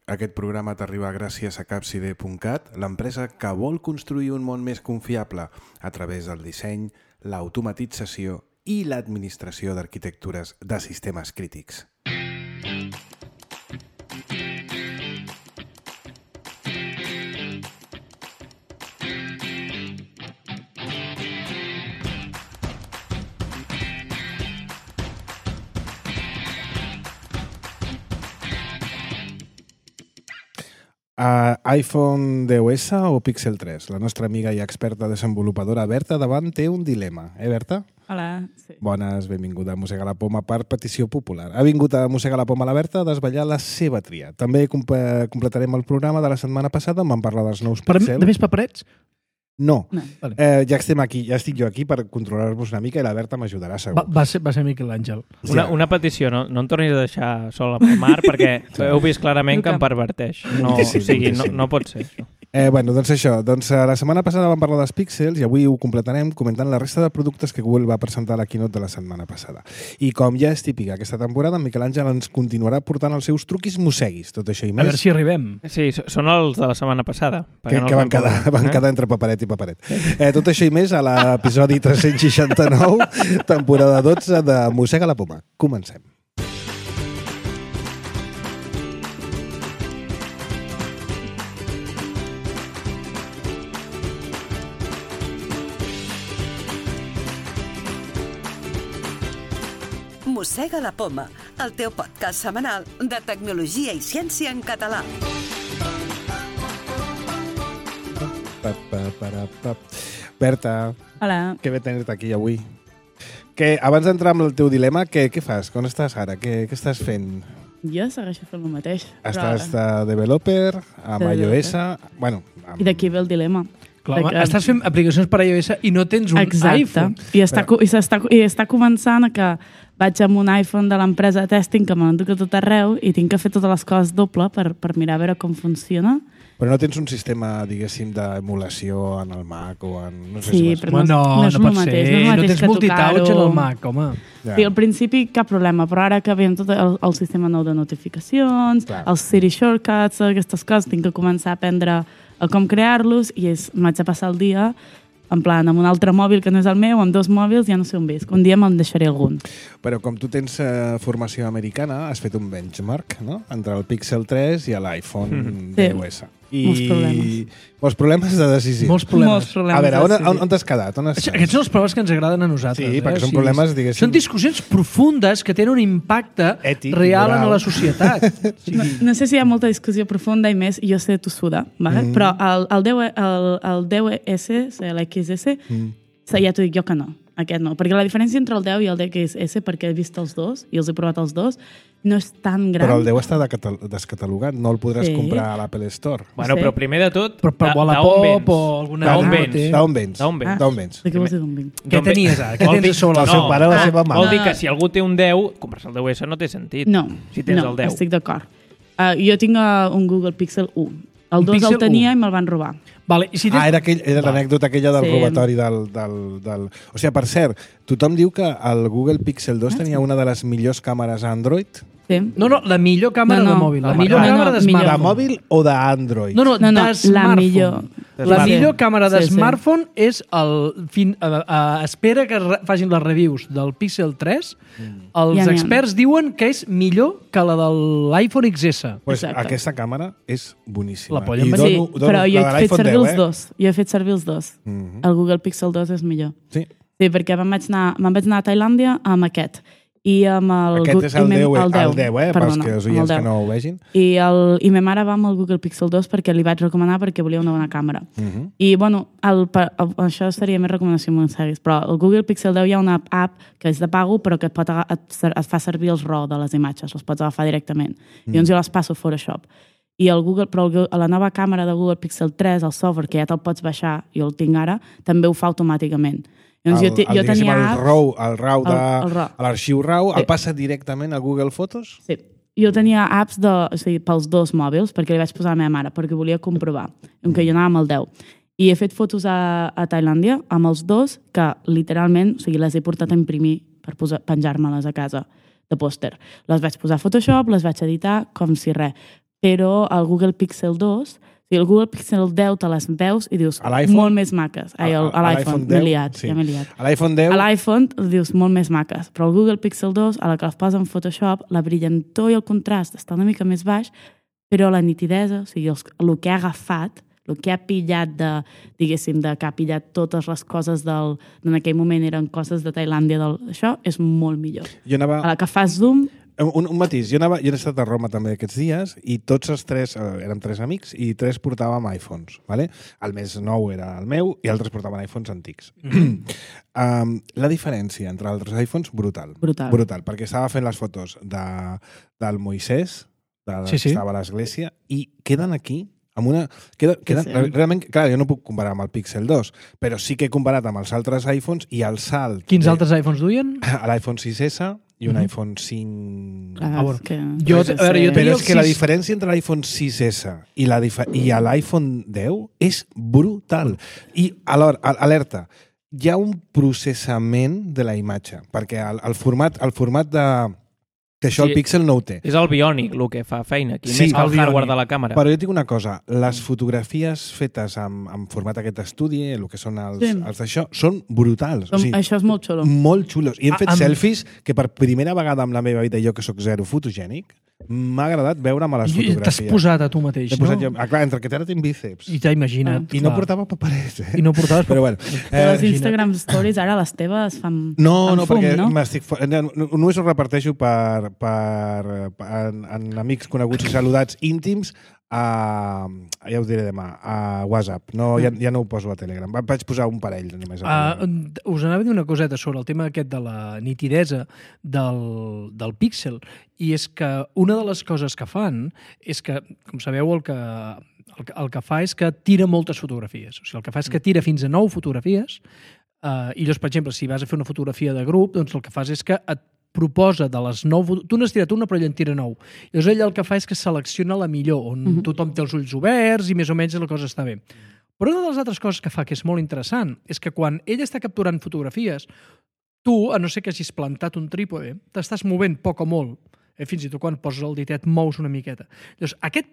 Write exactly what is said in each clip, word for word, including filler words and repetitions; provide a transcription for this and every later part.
Aquest programa t'arriba gràcies a capside punt cat, l'empresa que vol construir un món més confiable a través del disseny, l'automatització i l'administració d'arquitectures de sistemes crítics. Uh, iPhone deu essa o Pixel tres? La nostra amiga i experta desenvolupadora Berta Davant té un dilema. Eh, Berta? Hola. Sí. Bones, benvinguda a Mossegar la Poma per petició popular. Ha vingut a Mossegar la Poma la Berta a desvetllar la seva tria. També comp completarem el programa de la setmana passada on vam parlar dels nous Pixel. De més paperets? No. no. Vale. Eh, ja estem aquí, ja estic jo aquí per controlar-vos una mica i la Berta m'ajudarà, segur. Va, va, ser, va ser Miquel Àngel. Una, una petició, no, no em tornis a deixar sol amb el Mar perquè heu vist clarament que em perverteix. No, sí, o sigui, sí. no, no pot ser això. Eh, bueno, doncs això, doncs la setmana passada vam parlar dels píxels i avui ho completarem comentant la resta de productes que Google va presentar a la keynote de la setmana passada. I com ja és típica aquesta temporada, en Miquel Àngel ens continuarà portant els seus truquis mosseguis, tot això i més. A veure si arribem. Sí, són els de la setmana passada. Que, no que van, quedar, poder, van eh? quedar entre paperet i paperet. Eh, tot això i més a l'episodi tres-cents seixanta-nou, temporada dotze de Mossega la Poma. Comencem. Mossega la Poma, el teu podcast setmanal de tecnologia i ciència en català. Pa, pa, para, pa. Berta, Hola. que bé tenir-te aquí avui. Que, abans d'entrar amb el teu dilema, què, què fas? Com estàs ara? Què, què estàs fent? Jo segueixo fent el mateix. Estàs de developer, amb De iOS... Bueno, amb... I d'aquí ve el dilema. Clar, De que... que- Estàs fent aplicacions per iOS i no tens un Exacte. iPhone. I està, Però- i, està, I està començant que vaig amb un iPhone de l'empresa de testing que me l'enduc a tot arreu i tinc que fer totes les coses doble per, per mirar a veure com funciona. Però no tens un sistema, diguéssim, d'emulació en el Mac o en... No sé Sí, si però Home, no, no és no el pot mateix, ser. no és el No mateix tens que multitouch en tocar-ho. el Mac, home. Ja. Sí, al principi cap problema, però ara que ve amb tot el, el sistema nou de notificacions, Clar. els Siri Shortcuts, aquestes coses, tinc que començar a aprendre a com crear-los i és- m'haig de passar el dia en plan, amb un altre mòbil que no és el meu, amb dos mòbils, ja no sé on ves. Un dia me'n deixaré algun. Però com tu tens eh, formació americana, has fet un benchmark, no?, entre el Pixel tres i l'iPhone Sí. deu essa. I... Molts problemes. Molts problemes de decisió. Molts problemes. Molts problemes. A veure, on, de decidir. on, on t'has quedat? On Això, estàs? aquests són els problemes que ens agraden a nosaltres. Sí, eh? perquè són O sigui, problemes, diguéssim- Són discussions profundes que tenen un impacte Ètic, real moral. en la societat. O sigui, No, no sé si hi ha molta discussió profunda i més, jo sé tossuda, vale? Mm. però el, el, deu, el, el deu essa, l'X S, Mm. ja t'ho dic jo que no, aquest no. Perquè la diferència entre el deu i el X S, perquè he vist els dos, i els he provat els dos, no és tan gran. Però el deu està decatal- descatalogat, no el podràs Sí. comprar a l'Apple Store. Bueno, Sí. però primer de tot, però per d'on Wallapop vens? o alguna D'on altra. vens? té. D'on vens? D'on vens? D'on vens? De què vols dir d'on vinc? Què tenies ara? Què Vol tens dir- a sobre el la seu taula? pare o la seva mama? Vol dir que si algú té un deu, compres el deu essa no té sentit. No, Si tens no el deu. estic d'acord. Uh, jo tinc uh, un Google Pixel u. El Un dos Pixel el tenia u. i me'l van robar. Vale, i si tens... Ah, era, aquell, era l'anècdota aquella del Sí. robatori del, del, del... O sigui, per cert, tothom diu que el Google Pixel dos tenia una de les millors càmeres Android. Sí. No, no, la millor càmera No, no. de mòbil. La Home, millor no, càmera no, de millor. De smartphone. mòbil o d'Android? No, no, No, no, de la smartphone. millor. La Sí. millor càmera de Sí, sí. smartphone és el... Fin, a, a, espera que re- facin les reviews del Pixel tres. Els Ja n'hi ha. experts diuen que és millor que la de l'iPhone X S. Pues Exacte. aquesta càmera és boníssima. La polla I amb- Sí, dono, dono però jo la he de fet l'iPhone servir deu, els eh? dos. Jo he fet servir els dos. Mhm. El Google Pixel dos és millor. Sí. Sí, perquè me'n vaig anar, me'n vaig anar a Tailàndia amb aquest. I amb el... Aquest és el i me- deu, el deu, deu, eh? perdona, Pels que els amb el oients que deu. no ho vegin. I, el, I ma mare va amb el Google Pixel dos perquè li vaig recomanar perquè volia una bona càmera. Mhm. I, bueno, el, per, el, això seria més recomanació amb seguis, però el Google Pixel deu hi ha una app que és de pago però que et, pot, aga- et, ser- et fa servir els RAW de les imatges, les pots agafar directament. Mm. I doncs jo les passo a Photoshop. I el Google, però el, la nova càmera de Google Pixel tres, el software, que ja te'l pots baixar, i el tinc ara, també ho fa automàticament. Llavors, El, jo, ti- el, jo diguéssim, tenia el apps... RAW, el RAW de, El- el RAW. l'arxiu RAW, Sí. el passa directament a Google Fotos? Sí. Jo tenia apps de, o sigui, pels dos mòbils, perquè li vaig posar a la meva mare, perquè volia comprovar, com que jo anava amb el deu. I he fet fotos a, a Tailàndia amb els dos, que literalment, o sigui, les he portat a imprimir per posar- penjar-me-les a casa de pòster. Les vaig posar a Photoshop, les vaig editar com si res. però el Google Pixel dos, o sigui, el Google Pixel deu te les veus i dius molt més maques. Ai, el, a l'iPhone, m'he liat, sí. ja m'he liat. A l'iPhone deu... A l'iPhone dius molt més maques, però el Google Pixel dos, a la que les posa en Photoshop, la brillantor i el contrast està una mica més baix, però la nitidesa, o sigui, els, el que ha agafat, el que ha pillat de, diguéssim, de que ha pillat totes les coses del... En aquell moment eren coses de Tailàndia, del, això és molt millor. Jo anava... A la que fas zoom... Un, un matís, jo, anava, jo he estat a Roma també aquests dies i tots els tres, eh, érem tres amics i tres portàvem iPhones, ¿vale? El més nou era el meu i altres portaven iPhones antics. Mm-hmm. um, la diferència entre altres iPhones, brutal. Brutal. Brutal, perquè estava fent les fotos de, del Moisès, de, sí, sí. que estava a l'església, i queden aquí amb una... Queda, queden, sí, sí. Realment, clar, jo no puc comparar amb el Pixel dos, però sí que he comparat amb els altres iPhones i el salt... Quins de, altres iPhones duien? L'iPhone sis essa i un mm-hmm. iPhone cinc... Ah, bueno. que... Jo, a veure, jo Però tenia és que la sis... diferència entre l'iPhone sis essa i la i l'iPhone deu és brutal. I, alhora, alerta, hi ha un processament de la imatge, perquè el, el, format, el format de... que això sí, el Pixel no ho té. És el biònic el que fa feina aquí, sí, més que el, el hardware de la càmera. Però jo tinc una cosa, les fotografies fetes amb, amb format aquest estudi, el que són els, sí. els d'això, són brutals. Com, o sigui, això és molt xulo. Molt xulos. I hem Ah, fet amb... selfies que per primera vegada amb la meva vida, jo que sóc zero fotogènic, m'ha agradat veure'm a les fotografies. T'has posat a tu mateix, no? no? Jo, ah, clar, entre que ara tinc bíceps. I t'ha imagina't. I no portava paperets, eh? I no portaves... Però bueno. Eh, les Instagram Stories, ara les teves fan, no, fan no, fum, perquè no? m'estic... Només ho reparteixo per, per, per en, en amics coneguts i saludats íntims a, ja ho diré demà, a WhatsApp. No, ja, ja no ho poso a Telegram. Vaig posar un parell només. A uh, us anava a dir una coseta sobre el tema aquest de la nitidesa del, del Pixel, i és que una de les coses que fan és que, com sabeu, el que, el que, el que fa és que tira moltes fotografies. O sigui, el que fa és que tira fins a nou fotografies, uh, i llavors, per exemple, si vas a fer una fotografia de grup, doncs el que fas és que et proposa de les nou... Tu n'has tirat una, però ell en tira nou. Llavors ell el que fa és que selecciona la millor, on mm-hmm. tothom té els ulls oberts i més o menys la cosa està bé. Però una de les altres coses que fa, que és molt interessant, és que quan ell està capturant fotografies, tu, a no ser que hagis plantat un trípode, t'estàs movent poc o molt. Eh? Fins i tot quan poses el ditet mous una miqueta. Llavors, aquest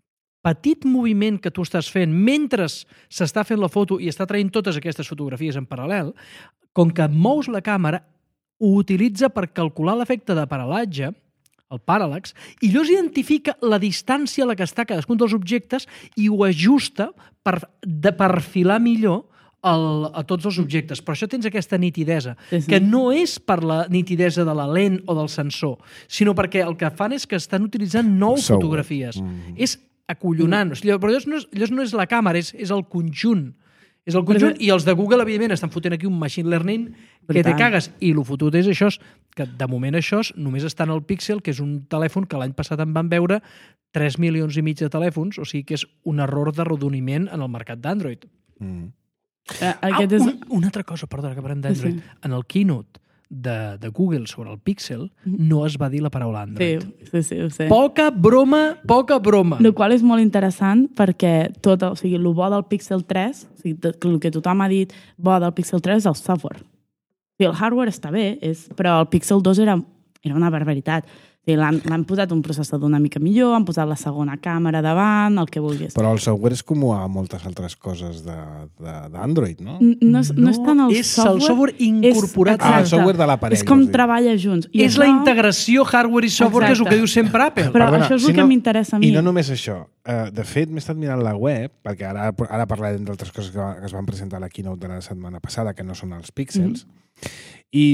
petit moviment que tu estàs fent mentre s'està fent la foto i està traient totes aquestes fotografies en paral·lel, com que mous la càmera, ho utilitza per calcular l'efecte de paral·latge, el paràllax, i llavors identifica la distància a la que està cadascun dels objectes i ho ajusta per de perfilar millor el, a tots els objectes. Per això tens aquesta nitidesa, sí, sí. que no és per la nitidesa de la lent o del sensor, sinó perquè el que fan és que estan utilitzant nou so, fotografies. Mm. És acollonant. Mm. Però llavors no és, llavors no és la càmera, és, és el conjunt. És el conjunt, i els de Google, evidentment, estan fotent aquí un machine learning que te cagues. I el fotut és això, que de moment això només està en el Pixel, que és un telèfon que l'any passat en van veure tres milions i mig de telèfons, o sigui que és un error d'arrodoniment en el mercat d'Android. Mm. Ah, ah, és... un, una altra cosa, perdona, que parlem d'Android. Sí, sí. En el keynote de, de Google sobre el Pixel no es va dir la paraula Android. Sí, sí, sí, ho sé. Poca broma, poca broma. El qual és molt interessant perquè tot, o sigui, el bo del Pixel tres, o sigui, el que tothom ha dit bo del Pixel tres és el software. O sigui, el hardware està bé, és, però el Pixel dos era, era una barbaritat. O sigui, l'han posat un processador una mica millor, han posat la segona càmera davant, el que vulguis. Però el software és com a moltes altres coses d'Android, no? No, és, no és tant el és software... És el software incorporat. És, ah, el software de l'aparell. És com treballa junts. I és això... la integració hardware i software, exacte. Que és el que diu sempre Apple. Però Perdona, això és si el que no, m'interessa a mi. I no només això. Uh, de fet, m'he estat mirant la web, perquè ara, ara parlarem d'altres coses que, que es van presentar a la keynote de la setmana passada, que no són els píxels, mm-hmm. i...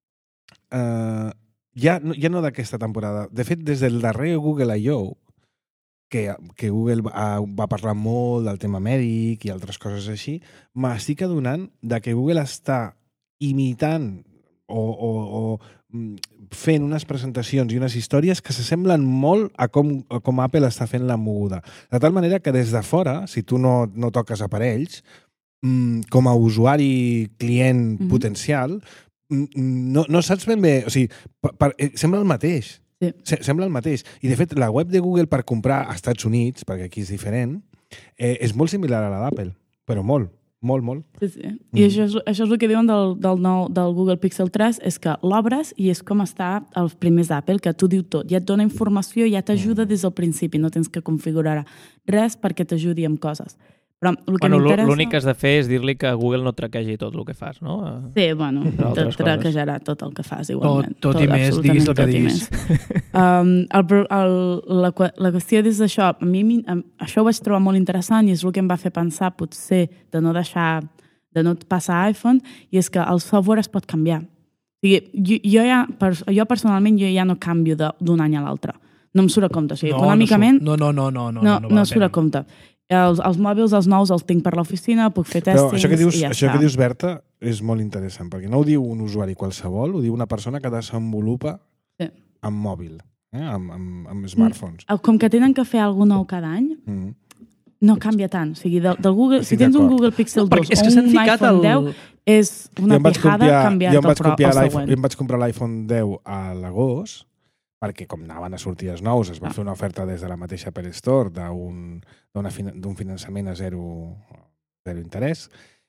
Uh, Ja no, ja no d'aquesta temporada. De fet, des del darrer Google I O, que, que Google va, va parlar molt del tema mèdic i altres coses així, m'estic adonant de que Google està imitant o, o, o fent unes presentacions i unes històries que s'assemblen molt a com, a com Apple està fent la moguda. De tal manera que des de fora, si tu no, no toques aparells, com a usuari client mm-hmm. potencial, No, no saps ben bé, o sigui, per, per, sembla el mateix. Sí. Sembla el mateix. I, de fet, la web de Google per comprar als Estats Units, perquè aquí és diferent, eh, és molt similar a la d'Apple, però molt. Molt, molt. Sí, sí. I això és, això és el que diuen del, del, nou, del Google Pixel tres, és que l'obres i és com està els primers d'Apple, que t'ho diu tot. Ja et dona informació, ja t'ajuda des del principi, no tens que configurar res perquè t'ajudi amb coses. Però el que bueno, m'interessa... L'únic que has de fer és dir-li que Google no traquegi tot el que fas, no? Sí, bueno, te traquejarà tot el que fas, igualment. Tot, tot, tot i més, diguis el que diguis. Um, el, el, la, la qüestió des d'això, a mi això ho vaig trobar molt interessant i és el que em va fer pensar, potser, de no deixar, de no passar a iPhone, i és que el software es pot canviar. O sigui, jo, jo, ja, jo personalment jo ja no canvio d'un any a l'altre. No em surt a compte. O sigui, no, econòmicament... No, no, no, no, no, no, no, no, no surt a compte. Els, els mòbils, els nous, els tinc per l'oficina, puc fer tèstings Però això que dius, i ja això està. que dius, Berta, és molt interessant, perquè no ho diu un usuari qualsevol, ho diu una persona que desenvolupa sí. amb mòbil, eh? amb, amb, amb smartphones. Com que tenen que fer alguna cosa nou cada any, Mm. no canvia tant. O sigui, del, del Google, si tens un Google Pixel no, dos és o que un iPhone el... deu, és una pijada canviar jo em vaig el, copiar el següent. Jo em vaig comprar l'iPhone deu a l'agost, perquè com anaven a sortir els nous, es va ah. fer una oferta des de la mateixa Apple Store d'un d'un finançament a zero, zero interès,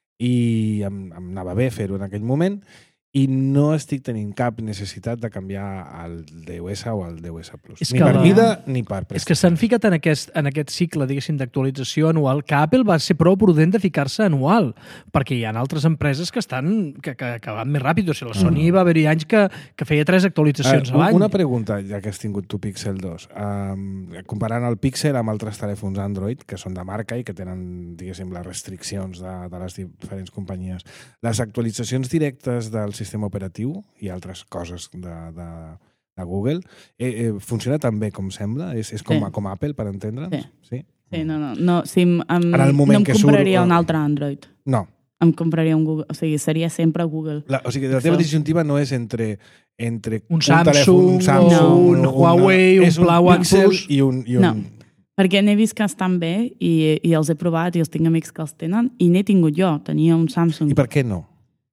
i em, em anava bé fer-ho en aquell moment, i no estic tenint cap necessitat de canviar el deu essa o el deu essa Plus. Ni per la... mida ni per prestació. És que s'han ficat en aquest, en aquest cicle, diguéssim, d'actualització anual, que Apple va ser prou prudent de ficar-se anual, perquè hi ha altres empreses que estan que, que, que van més ràpid. O sigui, la Sony mm. va haver-hi anys que, que feia tres actualitzacions uh, a l'any. Una pregunta, ja que has tingut tu Pixel dos. Um, comparant el Pixel amb altres telèfons Android, que són de marca i que tenen, diguéssim, les restriccions de, de les diferents companyies, les actualitzacions directes del sistema operatiu i altres coses de, de, de Google, eh, eh, funciona tan bé com sembla? És, és com, sí. com Apple, per entendre'ns? Sí. Sí? Sí, no, no. no, sí, em, en el moment no em que compraria surt... un altre Android. No. Em compraria un Google. O sigui, seria sempre Google. La, o sigui, la teva disjuntiva no és entre entre un, un Samsung, telèfon, un Samsung, no. un, un Huawei, un, un Pla OnePlus i un... I un... No, perquè n'he vist que estan bé i, i els he provat i els tinc amics que els tenen i n'he tingut jo, tenia un Samsung. I per què no?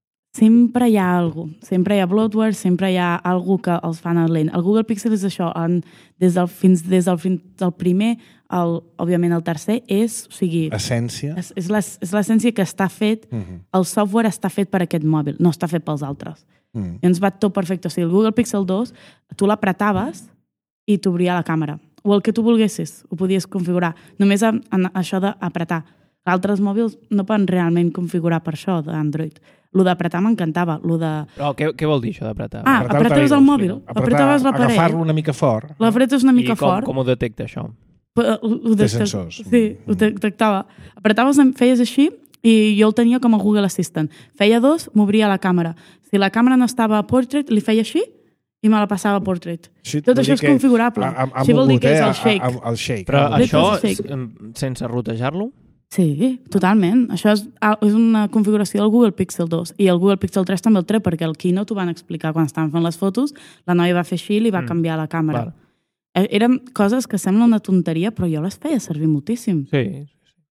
Sempre hi ha alguna cosa. Sempre hi ha bloatware, sempre hi ha alguna que els fan lent. El Google Pixel és això, en, des del, fins des del, fins del primer, el, òbviament el tercer, és, o sigui... Essència. És, és l'essència que està fet, uh -huh. el software està fet per aquest mòbil, no està fet pels altres. Uh -huh. I ens va tot perfecte. O sigui, el Google Pixel dos, tu l'apretaves i t'obria la càmera. O el que tu volguessis, ho podies configurar. Només en, en això d'apretar. Altres mòbils no poden realment configurar per això, d'Android. Lo d'apretar m'encantava. Lo de... Però què, què vol dir això d'apretar? Ah, apretaves el mòbil, apretaves l'aparell. Agafar-lo una mica fort. L'apretes una mica I com, fort. com ho detecta, això? Ho Té sensors. Sí, ho detectava. Apretaves, feies així i jo el tenia com a Google Assistant. Feia dos, m'obria la càmera. Si la càmera no estava a portrait, li feia així i me la passava a portrait. Sí, tot això és configurable. Això vol dir que és el shake. El shake. Però això, sense rotejar-lo? Sí, totalment. Això és, és una configuració del Google Pixel dos. I el Google Pixel tres també el té, perquè el Keynote ho van explicar quan estaven fent les fotos, la noia va fer així i li va mm. canviar la càmera. Val. Eren coses que sembla una tonteria, però jo les feia servir moltíssim. Sí.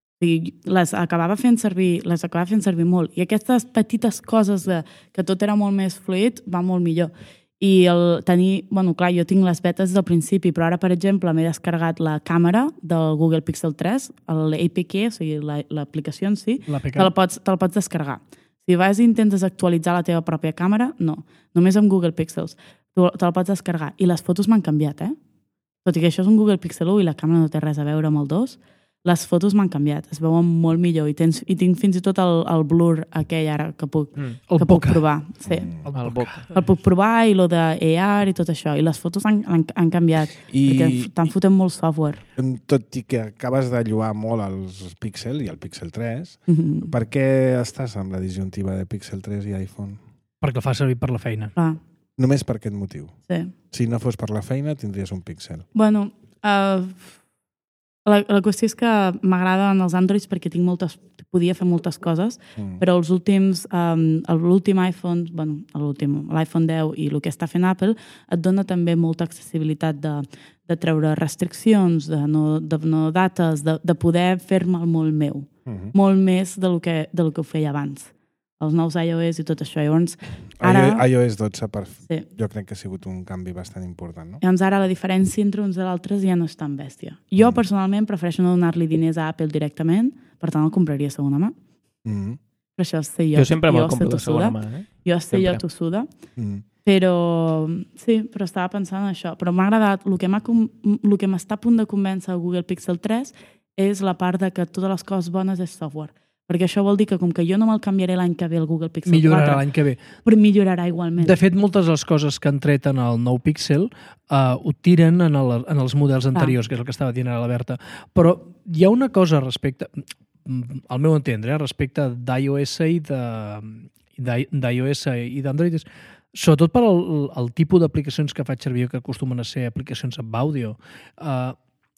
I les acabava fent servir, les acabava fent servir molt. I aquestes petites coses de, que tot era molt més fluid, va molt millor. I el tenir, bueno, clar, jo tinc les betes del principi, però ara, per exemple, m'he descarregat la càmera del Google Pixel tres, l'A P K, o sigui, l'aplicació en si, te la, pots, te la pots descarregar. Si vas i intentes actualitzar la teva pròpia càmera, no. Només amb Google Pixels. Tu te la pots descarregar. I les fotos m'han canviat, eh? Tot i que això és un Google Pixel u i la càmera no té res a veure amb el dos, les fotos m'han canviat, es veuen molt millor i, tens, i tinc fins i tot el, el blur aquell ara que puc, mm. que puc provar. Sí. Mm. El, el, el puc provar i lo de A R i tot això. I les fotos han, han, han canviat I... perquè t'han fotent molt software. Tot i que acabes de lloar molt els Pixel i el Pixel tres, mm-hmm. per què estàs amb la disjuntiva de Pixel tres i iPhone? Perquè el fa servir per la feina. Ah. Només per aquest motiu? Sí. Si no fos per la feina, tindries un Pixel. Bueno, uh, la, la qüestió és que m'agraden els Androids perquè tinc moltes, podia fer moltes coses, mm. però els últims, um, l'últim iPhone, bueno, l'últim, l'iPhone deu i el que està fent Apple, et dona també molta accessibilitat de, de treure restriccions, de no, de no dates, de, de poder fer-me molt meu. Mm-hmm. Molt més del que, del que ho feia abans. Els nous iOS i tot això. Llavors, ara... iOS dotze, per... sí. jo crec que ha sigut un canvi bastant important, no? Llavors, ara la diferència entre uns i l'altres ja no és tan bèstia. Jo, mm. personalment, prefereixo no donar-li diners a Apple directament, per tant, el compraria a segona mà. Mm. Però això sé jo. Jo sempre me'l jo sé compro de segona tossuda. mà. Eh? Jo sé jo Sempre. tossuda. Mm. Però sí, però estava pensant en això. Però m'ha agradat, el que m'ha com- el que m'està a punt de convèncer el Google Pixel tres és la part de que totes les coses bones és software. Perquè això vol dir que com que jo no me'l canviaré l'any que ve el Google Pixel Millorarà quatre, l'any que ve. però millorarà igualment. De fet, moltes de les coses que han tret en el nou Pixel uh, ho tiren en, el, en els models anteriors, ah. que és el que estava dient ara la Berta. Però hi ha una cosa respecte, al meu entendre, eh, respecte d'iOS i de d'iOS i d'Android, és sobretot per el, el tipus d'aplicacions que faig servir, que acostumen a ser aplicacions amb àudio, uh,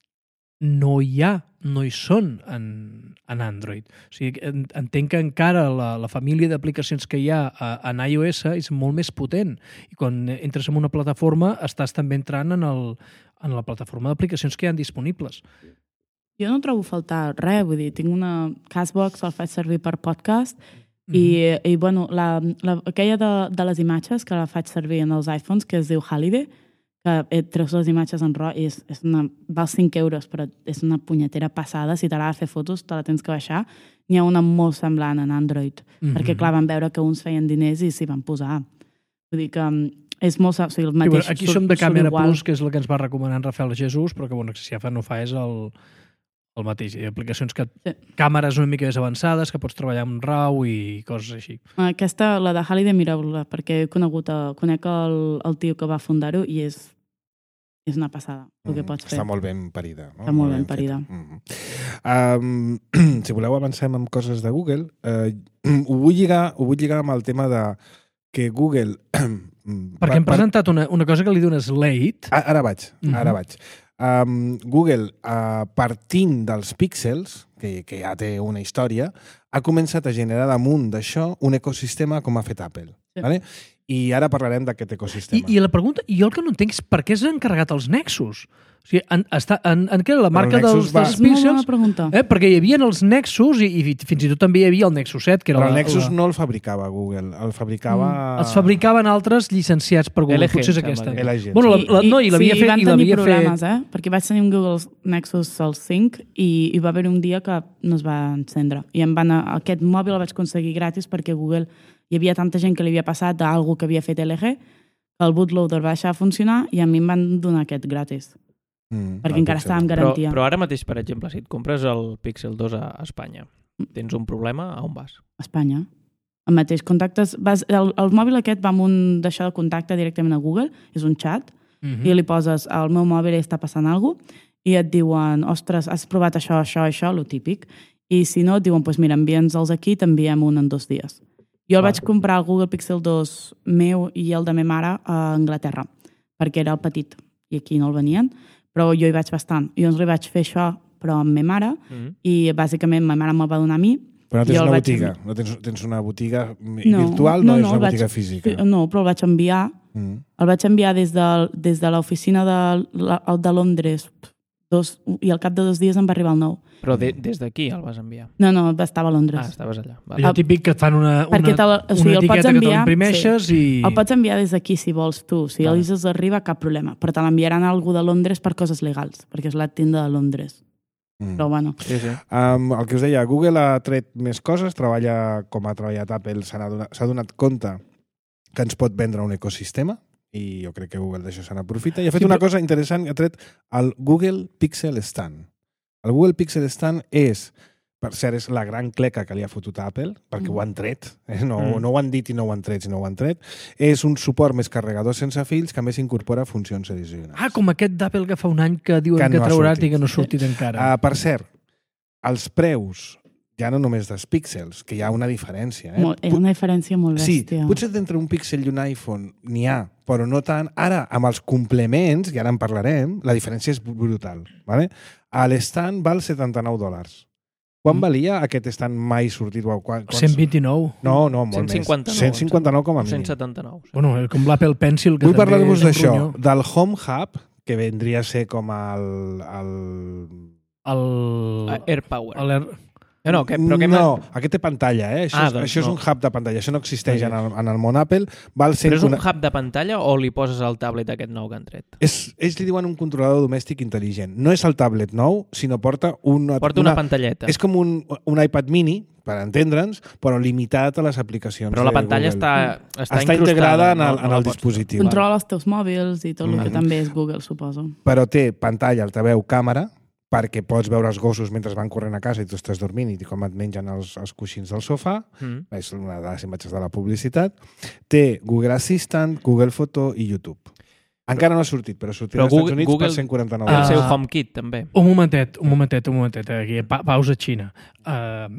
no hi ha, no hi són en, en Android. O sigui, entenc que encara la, la família d'aplicacions que hi ha en iOS és molt més potent. I quan entres en una plataforma estàs també entrant en, el, en la plataforma d'aplicacions que hi ha disponibles. Jo no trobo faltar res, vull dir, tinc una Castbox, el faig servir per podcast, mm-hmm. i, i bueno, la, la, aquella de, de les imatges que la faig servir en els iPhones, que es diu Holiday, que et treus les imatges en RAW i és, és una, val cinc euros, però és una punyetera passada. Si t'agrada fer fotos, te la tens que baixar. N'hi ha una molt semblant en Android, mm-hmm. perquè clar, van veure que uns feien diners i s'hi van posar. Vull dir que és molt... O sigui, el mateix, sí, bueno, aquí som de Camera Plus, que és el que ens va recomanar en Rafael Jesús, però que bueno, si ja fa no fa és el, el mateix. Hi ha aplicacions que... Sí. Càmeres una mica més avançades, que pots treballar amb RAW i coses així. Aquesta, la de Holiday, mireu-la, perquè he conegut, a, conec el, el tio que va fundar-ho i és, és una passada, el que pots fer. Està molt ben parida. No? Està molt ben parida. Mm-hmm. um, si voleu avancem amb coses de Google, uh, ho, vull lligar, ho vull lligar amb el tema de que Google... perquè hem presentat una, una cosa que li dones Slate. Ara vaig, ara vaig. Um, Google, uh, partint dels píxels, que, que ja té una història, ha començat a generar damunt d'això un ecosistema com ha fet Apple. Sí. Vale? I ara parlarem d'aquest ecosistema. I, I la pregunta, i jo el que no entenc és per què s'han encarregat els Nexus? O sigui, en, està, en, en què era la marca dels, va... dels píxels? Eh, perquè hi havia els Nexus i, i fins i tot també hi havia el Nexus set. Que era Però el la, Nexus la... no el fabricava Google, el fabricava... Mm. Els fabricaven altres llicenciats per Google. L G, potser és aquesta. L G. Bueno, la, la, no, i l'havia sí, fet... i van i tenir problemes, fet... eh? Perquè vaig tenir un Google Nexus el cinc i, i va haver un dia que no es va encendre. I em van, aquest mòbil el vaig aconseguir gratis perquè Google... Hi havia tanta gent que li havia passat d'algú que havia fet L G, que el bootloader va deixar de funcionar i a mi em van donar aquest gratis. Mm, perquè encara estava amb garantia. Però, però ara mateix, per exemple, si et compres el Pixel dos a Espanya, tens un problema, a on vas? A Espanya. El mateix contactes... Vas, el, el mòbil aquest va amb un d'això de contacte directament a Google, és un xat, mm-hmm. i li poses al meu mòbil i està passant alguna cosa, i et diuen, ostres, has provat això, això, això, lo típic. I si no, et diuen, doncs mira, envia'ns-els aquí, t'enviem un en dos dies. Jo el vaig comprar el Google Pixel dos meu i el de ma mare a Anglaterra, perquè era el petit, i aquí no el venien, però jo hi vaig bastant. I llavors li vaig fer això, però amb ma mare, mm-hmm. i bàsicament ma mare me'l va donar a mi. Però no tens una botiga? Vaig... No tens, tens una botiga no, virtual? No, no, no és una botiga vaig... física? No, però el vaig enviar. Mm. El vaig enviar des de, des de l'oficina de, de Londres, dos, i al cap de dos dies em va arribar el nou. Però de, des d'aquí el vas enviar? No, no, estava a Londres. Ah, estaves allà. Vale. Allò típic que et fan una, una, te la, o sigui, una etiqueta enviar, que te l'imprimeixes sí. i... El pots enviar des d'aquí si vols tu. Si vale. Els arriba, cap problema. Però te l'enviaran a algú de Londres per coses legals, perquè és la tenda de Londres. Mm. Però bueno. Sí, sí. Um, el que us deia, Google ha tret més coses, treballa com ha treballat Apple, s'ha donat, s'ha donat compte que ens pot vendre un ecosistema, i jo crec que Google d'això se n'aprofita, i ha fet sí, una però... cosa interessant, ha tret el Google Pixel Stand. El Google Pixel Stand és, per cert, és la gran cleca que li ha fotut a Apple, perquè mm. ho han tret, eh? no, mm. no ho han dit i no ho han tret, sinó ho han tret. És un suport més carregador sense fils que a més incorpora funcions addicionals. Ah, com aquest d'Apple que fa un any que diuen que, que no traurà i que no ha sortit encara. Uh, per cert, els preus ja no només dels píxels, que hi ha una diferència. Eh? Molt, una diferència molt bèstia. Sí, potser d'entre un píxel i un iPhone n'hi ha, però no tant. Ara, amb els complements, i ara en parlarem, la diferència és brutal. Vale? A l'estand val setanta-nou dòlars. Quan mm. valia aquest stand mai sortit? Quan, quan... cent vint-i-nou. No, no, molt cent cinquanta-nou, més. cent cinquanta-nou com a mínim. cent setanta-nou. Bueno, com l'Apple Pencil, que vull també parlar-vos d'això, ronyó. del Home Hub, que vendria a ser com el... el... el... AirPower. El Air... No, no, que, però que no, aquest té pantalla, eh? Això, Ah, és, doncs això és no. un hub de pantalla, això no existeix Sí. en el, en el món Apple. Val cent... Però és un hub de pantalla o li poses al tablet aquest nou que han tret? És, ells li diuen un controlador domèstic intel·ligent. No és el tablet nou, sinó porta una... Porta una, una pantalleta. És com un, un iPad mini, per entendre'ns, però limitat a les aplicacions Però la de pantalla Google. està, està, està integrada en el, no, en no el pots- dispositiu. Controla els teus mòbils i tot el Mm. que també és Google, suposo. Però té pantalla, altaveu, càmera, perquè pots veure els gossos mentre van corrent a casa i tu estàs dormint i com et mengen els, els coixins del sofà. Mm. És una de les imatges de la publicitat. Té Google Assistant, Google Photo i YouTube. Encara no ha sortit, però sortirà Però als Estats Google- Units Google- per cent quaranta-nou El Ah. dòlars. seu HomeKit, també. Un momentet, un momentet, un momentet. Aquí, pa pausa xina. Uh,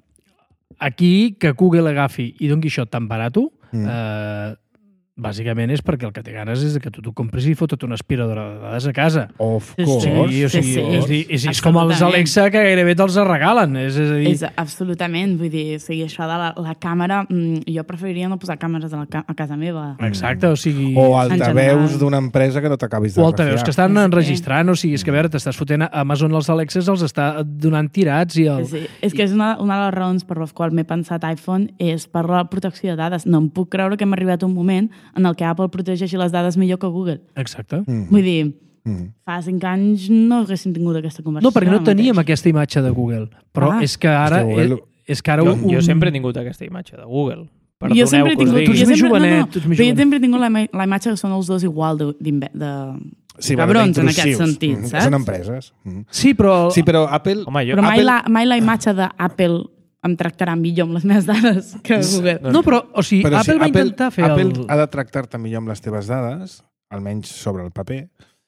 aquí, que Google agafi i doni això tan barato, Mm. uh, bàsicament és perquè el que té ganes és que tu t'ho compris i fotut una aspiradora de dades a casa. Of Sí, course. Sí, o sigui, sí, sí. és, dir, és, és com els Absolutament. Alexa que gairebé te'ls regalen. És, és a dir, És absolutament, vull dir, o sigui, això de la, la càmera, mm, jo preferiria no posar càmeres a, la, ca- a casa meva. exacte, o sigui... O En altaveus general. d'una empresa que no t'acabis de O altaveus refiar. que estan Sí. enregistrant, o sigui, és que a veure, t'estàs fotent a Amazon els Alexes, els està donant tirats i el... Sí, és que és una, una de les raons per les quals m'he pensat iPhone és per la protecció de dades. No em puc creure que hem arribat a un moment en el que Apple protegeixi les dades millor que Google. Exacte. Mm. Vull dir, Mm. fa cinc anys no haguéssim tingut aquesta conversació. No, perquè no ara teníem mateix. aquesta imatge de Google. Però Ah. és que ara... És que Google- És, és que ara Jo, un... jo sempre he tingut aquesta imatge de Google. Jo sempre he tingut... Tu ets jo més sempre, jovenet, no, no, tu ets més però jo jovenet. sempre he tingut la, ima- la imatge que són els dos igual de, de, de Sí, cabrons en d'intrusius. aquest sentit, Mm. saps? Són empreses. Mm. Sí, però... Sí, però Apple... Home, jo... Però mai, Apple- la, mai la imatge d'Apple em tractarà millor amb les meves dades que Google. No, però, o sigui, Però Apple si va intentar fer Apple el... ha de tractar-te millor amb les teves dades, almenys sobre el paper,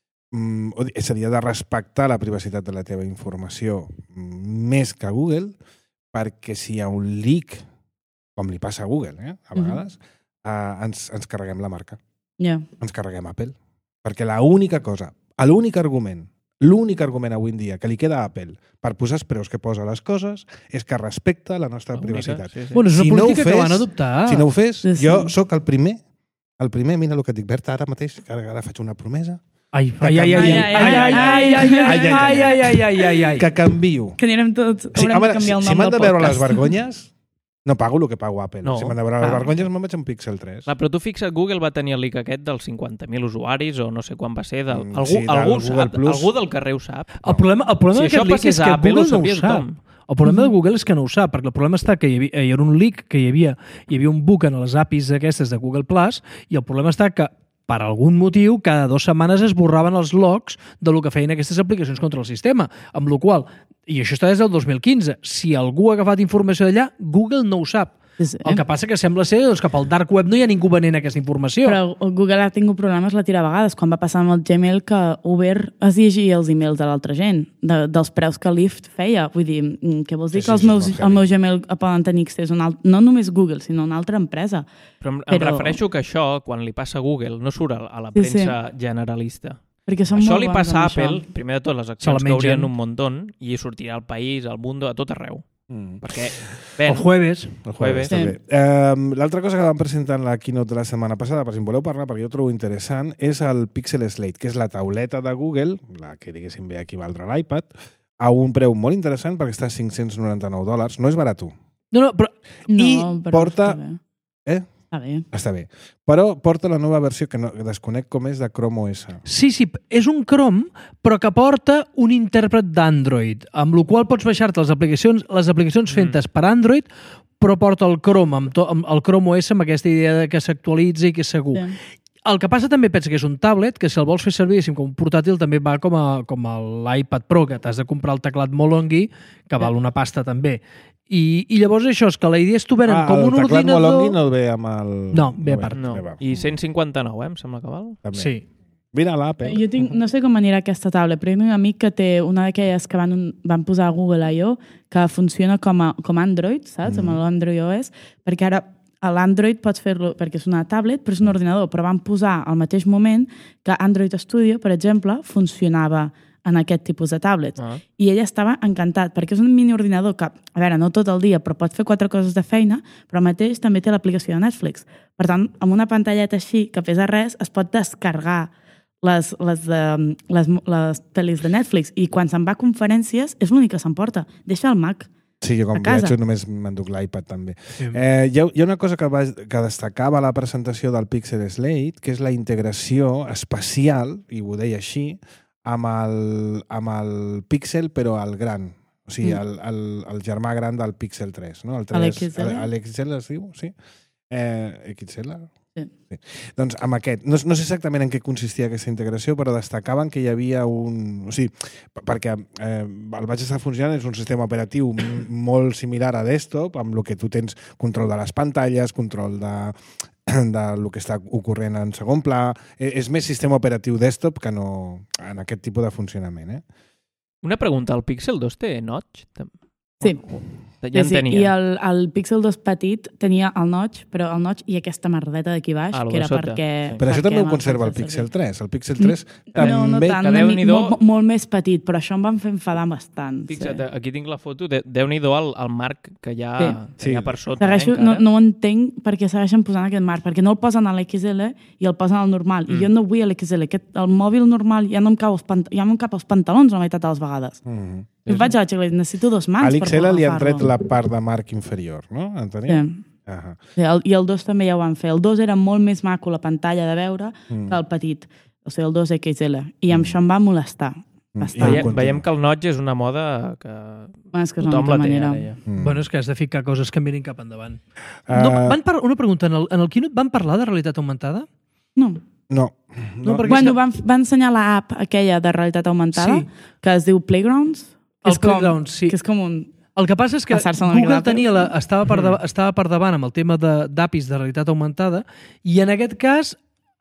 mm, o di- seria de respectar la privacitat de la teva informació mm, més que Google, perquè si hi ha un leak, com li passa a Google, eh, a Mhm. vegades, eh, ens, ens carreguem la marca, Ja. ens carreguem Apple. Perquè l'única cosa, l'únic argument, l'únic argument avui en dia que li queda a Apple per posar els preus que posa a les coses és que respecta la nostra L'única, privacitat. sí, sí. Bueno, és una Si no ho política que fes- van adoptar. Si no ho fes, Sí, sí. jo sóc el primer, el primer, mira el que et dic, Berta, ara mateix, que ara, ara faig una promesa, Ai, ai, ai, ai, ai, ai, ai, ai, ai, ai, ai, ai, ai, ai, ai, ai. que canvio. Que anirem tots... Sí, Haurem home, de canviar el si, nom si m'han del de veure les podcast. vergonyes, no pago el que pago Apple. No. Si m'han de veure les Ah. vergonyes, me'n vaig amb Pixel tres. Clar, però tu fixa't, Google va tenir el leak aquest dels cinquanta mil usuaris o no sé quan va ser. Del... Mm, Algú, sí, del algú, Google sap, Plus. algú del carrer ho sap. El problema, el problema Si d'aquest això leak és passés que a Apple, ho Google no ho sabia sap. tothom. El problema de Google és que no ho sap, perquè el problema està que hi havia, hi havia un leak, que hi havia, hi havia un bug en les A P Is aquestes de Google Plus, i el problema està que per algun motiu, cada dues setmanes es borraven els logs de lo que feien aquestes aplicacions contra el sistema, amb la qual, i això està des del dos mil quinze, si algú ha agafat informació d'allà, Google no ho sap. Sí, sí. El que passa que sembla ser doncs, que pel dark web no hi ha ningú venent aquesta informació. Però el Google ha tingut problemes la tira a vegades, quan va passar amb el Gmail que Uber es llegia els emails de l'altra gent, de, dels preus que Lyft feia. Vull dir, mm, què vols dir Sí, que sí, els sí, meus, molt el meu Gmail poden tenir accés a un alt, no només Google, sinó a una altra empresa? Però em, em Però- refereixo que això, quan li passa a Google, no surt a, a la Sí, sí. premsa generalista. Perquè són Això molt li bons passa a amb això. Apple, primer de tot, les Se accions la que haurien mengen. un muntó i sortirà al País, al Mundo, a tot arreu. Mm. Perquè, El ven, jueves. El jueves. també. Eh, L'altra cosa que vam presentar en la keynote de la setmana passada, per si en voleu parlar, perquè jo ho trobo interessant, és el Pixel Slate, que és la tauleta de Google, la que diguéssim ve aquí valdre l'iPad, a un preu molt interessant perquè està a cinc-cents noranta-nou dòlars. No és barat. No, no, però No, I però porta- Està bé. Eh? Està bé. Està bé. Però porta la nova versió, que no, que desconec com és, de Chrome O S. sí, sí, és un Chrome, però que porta un intèrpret d'Android, amb el qual pots baixar-te les aplicacions, les aplicacions fentes per Android, però porta el Chrome, amb, to, amb el Chrome O S, amb aquesta idea de que s'actualitzi i que és segur. Sí. El que passa també pensa que és un tablet, que si el vols fer servir diguéssim, com un portàtil també va com, a, com a l'iPad Pro, que t'has de comprar el teclat molt longui, que val una pasta també. I, i llavors això és que la idea és tu venen Ah, com un el teclat ordinador... Molongi no el ve amb el... No, ve a part. no. Bé, va. I cent cinquanta-nou, eh, em sembla que val. També. Sí. Mira l'Apple. Jo tinc, no sé com anirà aquesta taula, però tinc un amic que té una d'aquelles que van, van posar a Google I O que funciona com a com Android, saps? Mm. Amb l'Android O S, perquè ara a l'Android pots fer-lo, perquè és una tablet, però és un ordinador, però van posar al mateix moment que Android Studio, per exemple, funcionava en aquest tipus de tablets. Ah. I ell estava encantat, perquè és un mini ordinador que, a veure, no tot el dia, però pot fer quatre coses de feina, però al mateix també té l'aplicació de Netflix. Per tant, amb una pantalleta així, que pesa res, es pot descarregar les, les, de, les, les pel·lis de Netflix i quan se'n va a conferències és l'únic que s'emporta. Deixa el Mac. Sí, jo com a casa. viatjo només m'enduc l'iPad també. Sí. Eh, hi, ha, hi ha una cosa que, va, que destacava a la presentació del Pixel Slate, que és la integració espacial, i ho deia així, amb el, amb el Pixel, però al gran. O sigui, Mm. el, el, el germà gran del Pixel tres. No? El A l'X L? L'X L es diu, sí. Eh, X L? Sí. Sí. Doncs amb aquest, no, no sé exactament en què consistia aquesta integració, però destacaven que hi havia un... O sigui, perquè eh, el vaig estar funcionant, és un sistema operatiu molt similar a desktop, amb el que tu tens control de les pantalles, control de, de lo que està ocorrent en segon pla. És més sistema operatiu desktop que no en aquest tipus de funcionament. Eh? Una pregunta, el Pixel dos té notch? Sí. Ja Sí, en sí. tenia. I el, el Pixel dos petit tenia el notch, però el notch i aquesta merdeta d'aquí baix, Ah, lo que de era sota. perquè... Sí. Però això perquè també ho me'l conserva el faig Pixel servir. tres. El Pixel tres també... No, no tant, Que una mi- Déu-n'hi-do. molt, molt més petit, però això em van fer enfadar bastant. Fixa't, sí. aquí tinc la foto, de, Déu-n'hi-do el, el marc que hi ha, Sí. que Sí. hi ha per sota. Segueixo, eh, no, encara. no ho entenc perquè segueixen posant aquest marc, perquè no el posen a l'X L i el posen al normal. Mm. I jo no vull a l'X L. Aquest, el mòbil normal ja no em cau els, pant ja no em cap els pantalons la meitat de les vegades. Mm -hmm. I vaig a la xicleta, necessito dos mans A per l'X L poder li han tret agafar-lo. la part de marc inferior, no? En Sí. tenim? Ahà. Sí, el, I el dos també ja ho van fer. El dos era molt més maco la pantalla de veure Mm. que el petit, o sigui, el dos X L. I amb això em va molestar. Mm. Bastant. I Veiem, continua. veiem que el notch és una moda que Bueno, és que és tothom l'única la té manera. ara ja. Mm. Bueno, és que has de ficar coses que mirin cap endavant. Uh, No, van par una pregunta, en el, en el Keynote van parlar de realitat augmentada? No. No. No, perquè- Bueno, van, van ensenyar l'app aquella de realitat augmentada, Sí. que es diu Playgrounds. que El és com- Playgrounds, sí. Que és com un... El que passa és que Passar-se una mica Google d'Apple. tenia la, estava, per de, estava per davant amb el tema de- d'A P Is de realitat augmentada i en aquest cas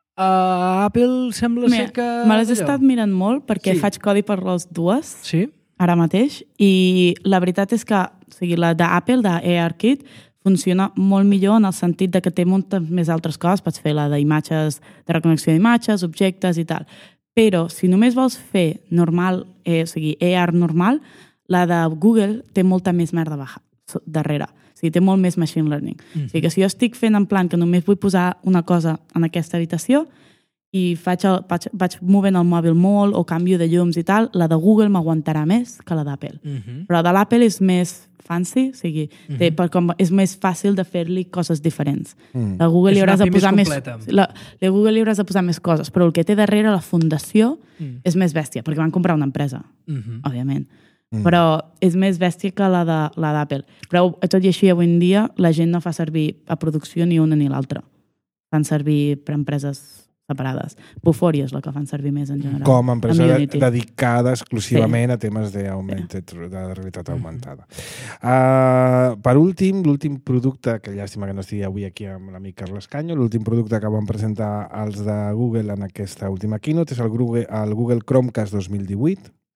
uh, Apple sembla Mira, ser que... me les he allò. estat mirant molt perquè Sí. sí. faig codi per les dues Sí? ara mateix i la veritat és que o sigui, la d'Apple, d'ARKit, funciona molt millor en el sentit de que té moltes més altres coses. Pots fer la d'imatges, de reconnexió d'imatges, objectes i tal. Però si només vols fer normal, eh, o sigui, A R normal, la de Google té molta més merda baja so- darrere. O sigui, té molt més machine learning. Mm. O sigui que si jo estic fent en plan que només vull posar una cosa en aquesta habitació i faig, el, vaig, vaig movent el mòbil molt o canvio de llums i tal, la de Google m'aguantarà més que la d'Apple. Uh -huh. Però de l'Apple és més fancy, o sigui, Mhm. té, per com, és més fàcil de fer-li coses diferents. Mm. A Google És li una hauràs de A P I més posar més... completa. La, la Google li hauràs de posar més coses, però el que té darrere la fundació Mm. és més bèstia, perquè van comprar una empresa, Uh -huh. òbviament. Mm. Però és més bèstia que la de la d'Apple. Però tot i així, avui en dia, la gent no fa servir a producció ni una ni l'altra. Fan servir per empreses separades. Buforia és la que fan servir més en general. Com a empresa Amb de, Unity. dedicada exclusivament sí. a temes de, augmented, de realitat augmentada. Uh, per últim, l'últim producte, que llàstima que no estigui avui aquí amb l'amic Carles Canyo, l'últim producte que van presentar els de Google en aquesta última keynote és el Google, el Google Chromecast dos mil divuit.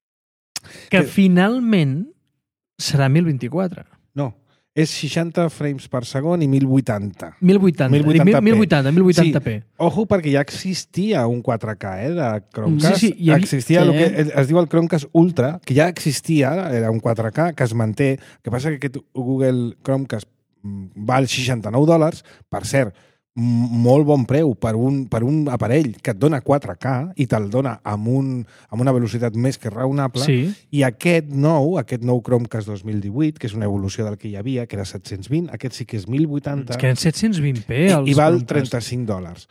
Que Que- finalment serà mil vint-i-quatre. No, és seixanta frames per segon i mil vuitanta. mil vuitanta. mil vuitanta p. mil vuitanta, mil vuitanta p. Ojo, perquè ja existia un quatre K eh, de Chromecast. Sí, sí, hi havia- existia Sí. el que es diu el Chromecast Ultra, que ja existia, era un quatre K, que es manté. El que passa que aquest Google Chromecast mm, val seixanta-nou dòlars, per cert, m- molt bon preu per un, per un aparell que et dona quatre K i te'l dona amb, un, amb una velocitat més que raonable. Sí. I aquest nou, aquest nou Chromecast dos mil divuit, que és una evolució del que hi havia, que era set-cents vint, aquest sí que és mil vuitanta, És que en set-cents vint p els i val Chromecast. trenta-cinc dòlars.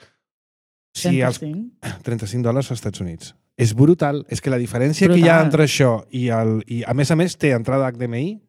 Si els trenta-cinc? trenta-cinc dòlars als Estats Units. És brutal. És que la diferència brutal. que hi ha Brutal. entre això i, el, i a més a més té entrada H D M I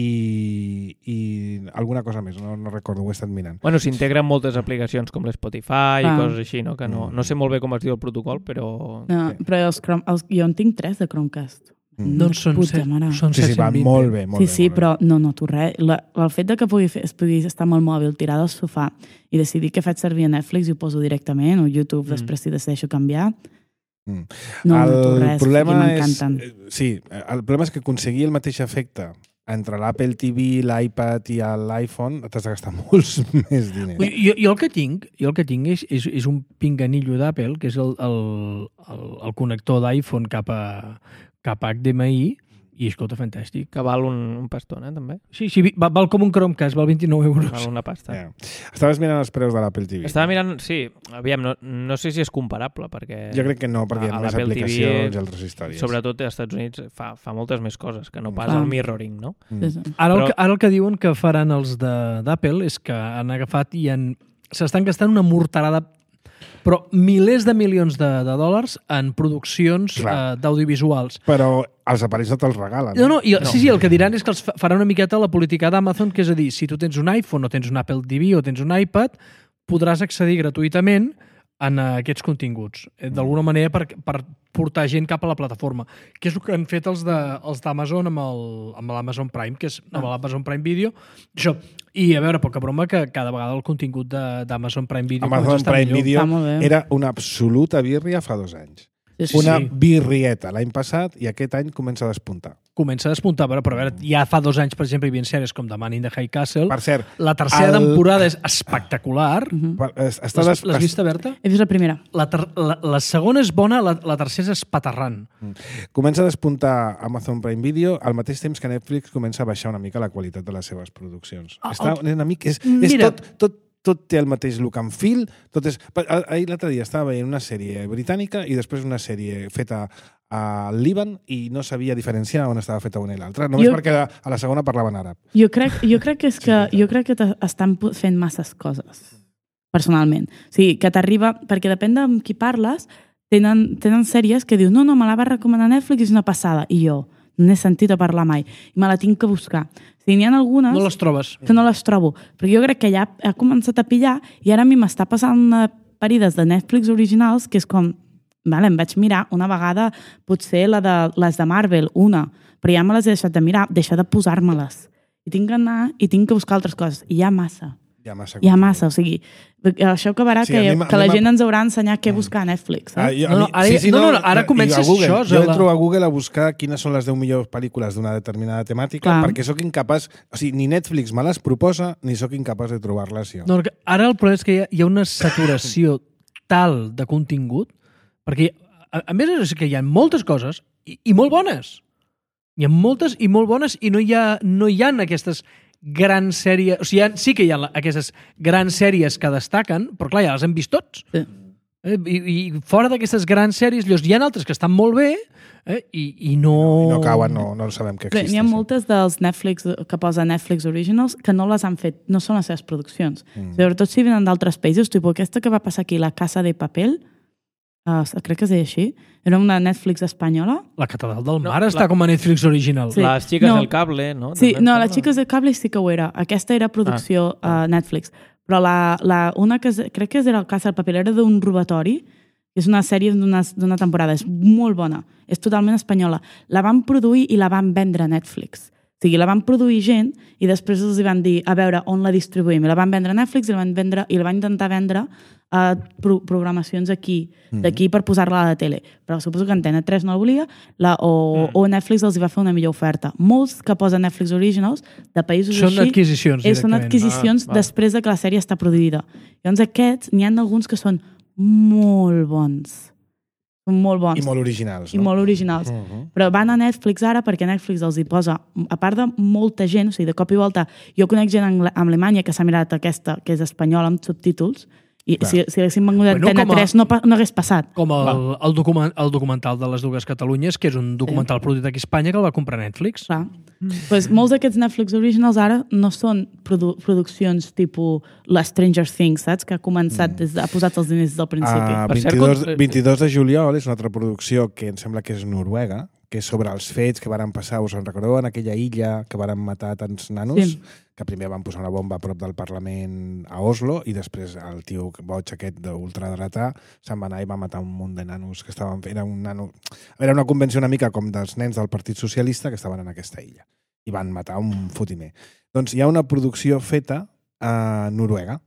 i, i alguna cosa més, no, no recordo, ho he estat mirant. Bueno, s'integren moltes aplicacions com l'Spotify i Ah. coses així, no? Que no, no sé molt bé com es diu el protocol, però... No, Sí. però els, Chrome, els, jo en tinc tres de Chromecast. Mm. Doncs són, Puta set, mare. són Sí, sí, va set-cents vint. molt bé, molt Sí, bé. sí, molt bé. però no noto res. La, el fet de que pugui fer, es pugui estar amb el mòbil tirat al sofà i decidir que faig servir a Netflix i ho poso directament, o YouTube, Mm. després si decideixo canviar, Mm. no el noto res. problema i és, m'encanten. eh, sí, el problema és que aconseguir el mateix efecte entre l'Apple T V, l'iPad i l'iPhone t'has de gastar molts més diners. Jo, jo el que tinc, jo el que tinc és, és, és un pinganillo d'Apple, que és el, el, el, el connector d'iPhone cap a, cap a H D M I, I escolta, fantàstic. Que val un, un pastón, eh, també. Sí, sí, val, val com un Chromecast, val vint-i-nou euros. Val una pasta. Yeah. Estaves mirant els preus de l'Apple T V. Estava mirant, sí, aviam, no, no sé si és comparable, perquè... Jo crec que no, perquè hi ha a més l'Apple aplicacions T V, i altres històries. Sobretot als Estats Units fa, fa moltes més coses, que no pas Clar. el mirroring, no? Mm. Sí, sí. Ara, Però- el que, ara el que diuen que faran els de- d'Apple és que han agafat i han, s'estan gastant una morterada, però milers de milions de, de dòlars en produccions Clar. eh, d'audiovisuals. Però els aparells no te'ls regalen. No, no, i, no, sí, sí, el que diran és que els fa- farà una miqueta la política d'Amazon, que és a dir, si tu tens un iPhone o tens un Apple T V o tens un iPad, podràs accedir gratuïtament en uh, aquests continguts, eh, d'alguna manera per, per portar gent cap a la plataforma, que és el que han fet els de- els d'Amazon amb el- amb l'Amazon Prime, que és amb l'Amazon Prime Video. Això. I a veure, poca broma, que cada vegada el contingut de- d'Amazon Prime Video Amazon comença a estar Prime millor. Video Està molt bé. era una absoluta birria fa dos anys. Sí, sí. Una Sí. birrieta l'any passat i aquest any comença a despuntar. Comença a despuntar, però, però a veure, ja fa dos anys, per exemple, hi havia sèries com The Man in the High Castle. Per cert, La tercera el- temporada és espectacular. per- es- està L'has des- l'has vista, Berta? He vist la primera. La, ter la, la segona és bona, la, la tercera és espaterrant. Comença a despuntar Amazon Prime Video al mateix temps que Netflix comença a baixar una mica la qualitat de les seves produccions. Ah, Està el- una mica... És, és Mira. tot, tot, tot té el mateix look and feel. Tot és... pa- ah- Ahir l'altre dia estava veient una sèrie britànica i després una sèrie feta al Líban i no sabia diferenciar on estava feta una i l'altra, només Jo- perquè a a la segona parlaven àrab. Jo crec, jo crec que és que, jo crec que t- estan pu- fent masses coses, personalment. O sigui, que t'arriba... Perquè depèn de amb qui parles, tenen, tenen sèries que dius no, no, me la va recomanar Netflix i és una passada. I jo no n'he sentit a parlar mai. I me la tinc que buscar. O sigui, n'hi ha algunes... No les trobes. que no les trobo. Perquè jo crec que ja ha començat a pillar i ara a mi m'està passant una parides de Netflix originals que és com... Vale, em vaig mirar una vegada, potser la de, les de Marvel, una, però ja me les he deixat de mirar, deixar de posar-me-les. I tinc que anar i tinc que buscar altres coses. I hi ha massa. Hi ha massa. Hi ha massa, o sigui, això acabarà Sí, que, a mi m'ha- que a mi la m'ha- gent ens haurà d'ensenyar què buscar a Netflix. Ah, Eh? jo, a No, mi, no, ara- sí, sí, no, no, no, ara i comences a Google. això, Jo la- entro a Google a buscar quines són les deu millors pel·lícules d'una determinada temàtica Clar. perquè sóc incapaç... O sigui, ni Netflix me les proposa ni sóc incapaç de trobar-les jo. No, que ara el problema és que hi ha, hi ha una saturació tal de contingut, perquè a, a més és que hi ha moltes coses i, i molt bones. Hi ha moltes i molt bones i no hi ha, no hi ha aquestes grans sèries... O sigui, hi ha, sí que hi ha la, aquestes grans sèries que destaquen, però clar, ja les hem vist tots. Sí. Eh? I, I fora d'aquestes grans sèries, llavors hi ha altres que estan molt bé eh? I, i no... I no cauen, no, no sabem que Bé, existeixen. n'hi ha moltes dels Netflix que posa Netflix Originals que no les han fet, no són les seves produccions. Mm. Sobretot si venen d'altres països, tipus aquesta que va passar aquí, La Casa de Papel, uh, crec que es deia així, era una Netflix espanyola. La Catedral del No, Mar la- està com a Netflix original. Sí. Les xiques No. del cable, no? Sí, També em no, sembla. Les Xiques de Cable sí que ho era. Aquesta era producció ah. uh, Netflix. Però la, la, una que es, crec que era El Casa del Papel, era d'un robatori, és una sèrie d'una d'una temporada, és molt bona, és totalment espanyola. La van produir i la van vendre a Netflix. O sigui, la van produir gent i després els hi van dir a veure on la distribuïm. I la van vendre a Netflix i la van, vendre, i la van intentar vendre a pro programacions aquí, d'aquí per posar-la a la tele. Però suposo que Antena tres no la volia la, o, mm. o Netflix els hi va fer una millor oferta. Molts que posen Netflix Originals de països Són així... adquisicions, eh, Són directament. adquisicions Ah, val. després de que la sèrie està produïda. Llavors aquests, n'hi ha alguns que són molt bons. Són molt bons. I molt originals, I no? molt originals. Uh -huh. Però van a Netflix ara perquè Netflix els hi posa, a part de molta gent, o sigui, de cop i volta, jo conec gent a Alemanya que s'ha mirat aquesta, que és espanyola amb subtítols, i Clar. si, si haguéssim vengut Bueno, Antena com a- tres no, pa- no hagués passat. Com el, el, document, el documental de les dues Catalunyes, que és un documental sí. produït aquí a Espanya que el va comprar Netflix. Clar. Pues molts d'aquests Netflix Originals ara no són produ produccions tipus la Stranger Things, saps? Que ha començat, mm. des de, ha posat els diners des del principi. Uh, Per cert, vint-i-dos, com- vint-i-dos de juliol és una altra producció que em sembla que és noruega, que és sobre els fets que varen passar, us en recordeu, en aquella illa que varen matar tants nanos, Sí. que primer van posar una bomba a prop del Parlament a Oslo i després el tio boig aquest d'ultradretà se'n va anar i va matar un munt de nanos que estaven... Era, un nano... Era una convenció una mica com dels nens del Partit Socialista que estaven en aquesta illa i van matar un fotimer. Doncs hi ha una producció feta a Noruega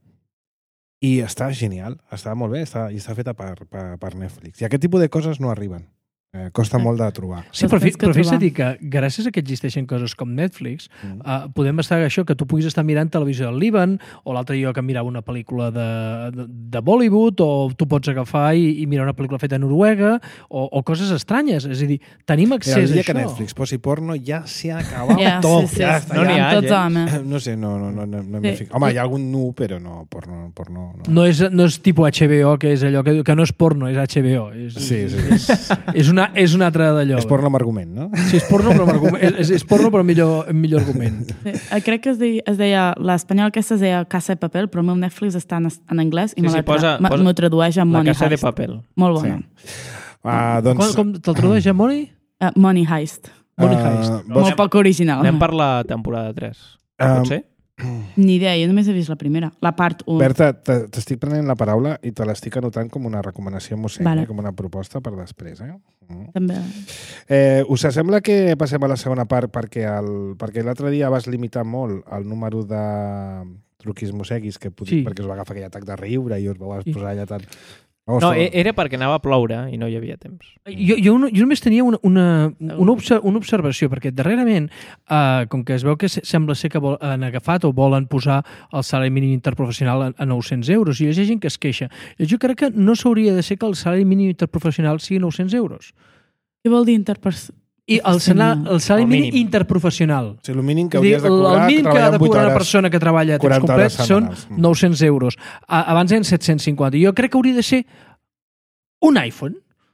i està genial, està molt bé, està, i està feta per, per, per Netflix. I aquest tipus de coses no arriben. Eh, costa molt de trobar. Sí, però, fi, Després que però fes-te trobar. dir que gràcies a que existeixen coses com Netflix, Mm. uh, podem estar això, que tu puguis estar mirant televisió del Líban, o l'altre dia que mirava una pel·lícula de, de, de Bollywood, o tu pots agafar i, i mirar una pel·lícula feta a Noruega, o, o coses estranyes. És a dir, tenim Mira, accés el a dia això. que Netflix posi porno ja s'ha acabat Ja, tot. sí, sí, ja sí, està, no n'hi ja. ha, tots ja. home. No sé, no, no, no, no, no Sí. sí. Home, hi ha algun nu, però no, porno, porno no. No és, no és tipus H B O, que és allò que, que no és porno, és H B O. És, Sí, sí. És, és, una, és una altra d'allò. És porno amb argument, no? Sí, és porno, però, amb argument, és, és porno, però amb millor, amb millor argument. Sí. Eh, Crec que es deia, es deia l'espanyol aquesta es deia Casa de Papel, però el meu Netflix està en, en anglès i Sí, me sí, la tra- posa- me- posa m'ho tradueix a La Money Casa de Heist. Papel. Molt bona. Ah, Com, doncs... com te'l tradueix a Money? Uh, Money Heist. Money ah, Heist. vols- Molt poc original. Anem per la temporada tres. Um, Pot ser? Ni idea, jo només he vist la primera. La part un. Berta, te- t'estic prenent la paraula i te l'estic anotant com una recomanació mossèn, Vale. eh? Com una proposta per després. Eh? Mm. També. Eh, us sembla que passem a la segona part perquè, el, perquè l'altre dia vas limitar molt el número de truquis mosseguis que pod... Sí. perquè us va agafar aquell atac de riure i us vau Sí. posar allà tant... No, e- era perquè anava a ploure i no hi havia temps. Jo, jo, no- jo només tenia una, una, una, obser, una observació, perquè darrerament, eh, com que es veu que se- sembla ser que vol, han agafat o volen posar el salari mínim interprofessional a, a nou-cents euros, i hi ha gent que es queixa. Jo crec que no s'hauria de ser que el salari mínim interprofessional sigui nou-cents euros. Què vol dir interpers... I el, sala, el salari El mínim mínim. interprofessional. O sigui, el mínim que És a dir, hauries de cobrar el mínim que ha treballant de vuit cobrar una hores. persona que treballa a temps quaranta complet hores són setmanals. Mm. nou-cents euros. A, abans eren set-cents cinquanta. Jo crec que hauria de ser un iPhone.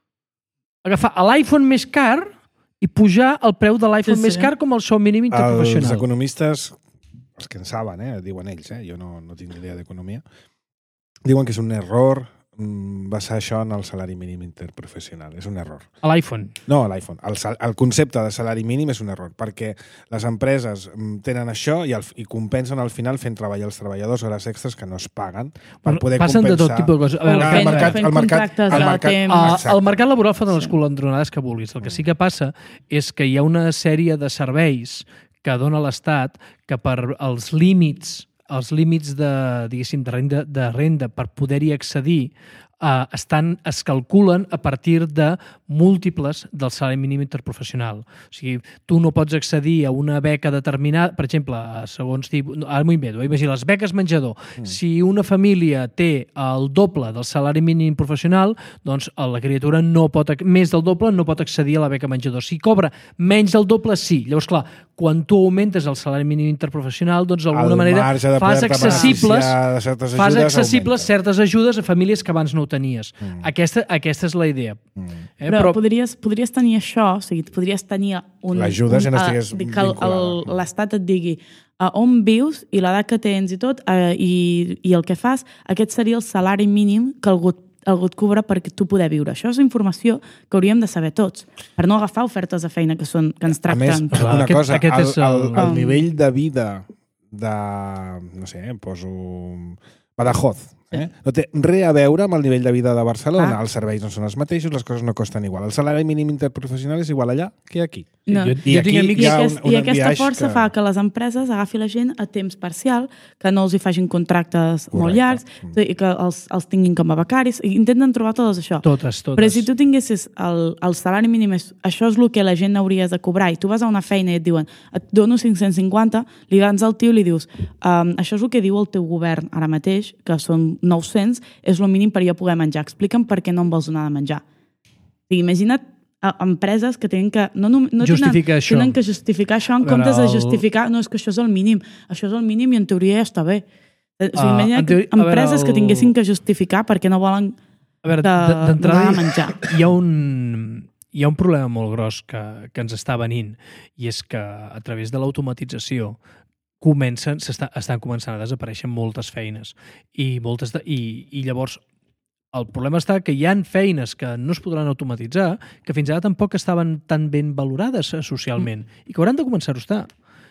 Agafar l'iPhone més car i pujar el preu de l'iPhone Sí, sí. més car com el sou mínim Els interprofessional. economistes, els que en saben, eh, diuen ells, eh, jo no, no tinc ni idea d'economia, diuen que és un error mm, basar això en el salari mínim interprofessional. És un error. A l'iPhone. No, l'iPhone. El, sal- el concepte de salari mínim és un error, perquè les empreses mm, tenen això i, el, i compensen al final fent treballar els treballadors hores extres que no es paguen per Bueno, poder passen compensar. de tot tipus de coses. A veure, Ah, fent, el mercat- fent el mercat- contractes el a mercat- temps. Uh, Exacte. el mercat laboral fa de les Sí. colandronades que vulguis. El que sí que passa és que hi ha una sèrie de serveis que dona l'Estat que per els límits els límits de, diguéssim, de renda, de renda per poder-hi accedir eh, estan, es calculen a partir de múltiples del salari mínim interprofessional. O sigui, tu no pots accedir a una beca determinada, per exemple, segons tipus... Ara m'ho invento, eh? Imagina, les beques menjador. Mm. Si una família té el doble del salari mínim professional, doncs la criatura no pot, més del doble no pot accedir a la beca menjador. Si cobra menys del doble, sí. Llavors, clar, quan tu augmentes el salari mínim interprofessional, doncs d'alguna El manera marge de fas poder-te accessibles, beneficiar de certes fas ajudes accessibles augmenta. certes ajudes a famílies que abans no ho tenies. Mm. Aquesta, aquesta és la idea. Mm. Eh? Però, però podries, podries tenir això, o sigui, podries tenir un... L'ajuda si no un, estigués eh, que el- vinculada. el- l'Estat et digui a on vius i l'edat que tens i tot, eh, i, i el que fas, aquest seria el salari mínim que algú, algú et cobra perquè tu poder viure. Això és informació que hauríem de saber tots, per no agafar ofertes de feina que, són, que ens A més, tracten. Clar, una aquest- cosa, aquest el, és el- el, el Um. nivell de vida de, no sé, em poso Badajoz, eh? No té res a veure amb el nivell de vida de Barcelona. Ah. Els serveis no són els mateixos, les coses no costen igual. El salari mínim interprofessional és igual allà que aquí. No. Jo, I jo tinc aquí amics... hi I, ha aquest, un- un I aquesta enviaix força que- fa que les empreses agafi la gent a temps parcial, que no els hi facin contractes molt Correcte. llargs Mm. i que els, els tinguin com a becaris. I intenten trobar tot això. Totes, totes. Però si tu tinguessis el, el salari mínim, és, això és el que la gent hauries de cobrar, i tu vas a una feina i et diuen et dono cinc-cents cinquanta, li dans al tio i li dius um, això és el que diu el teu govern ara mateix, que són nou-cents, és el mínim per jo poder menjar. Explica'm per què no em vols donar de menjar. O sigui, imagina't a, empreses que tenen que no, no, no Justificar tenen, això. tenen que justificar això en A veure, comptes de el- justificar no, és que això és el mínim, això és el mínim i en teoria ja està bé. O sigui, Ah, imagina't en teoria- a veure, empreses que el- tinguessin que justificar perquè no volen A veure, de- d- d'entrada donar hi, de menjar. hi ha un hi ha un problema molt gros que, que ens està venint, i és que a través de l'automatització comencen, s'està, estan començant a desaparèixer moltes feines, i, moltes de, i, i llavors el problema està que hi ha feines que no es podran automatitzar, que fins ara tampoc estaven tan ben valorades eh, socialment, i que hauran de començar a estar.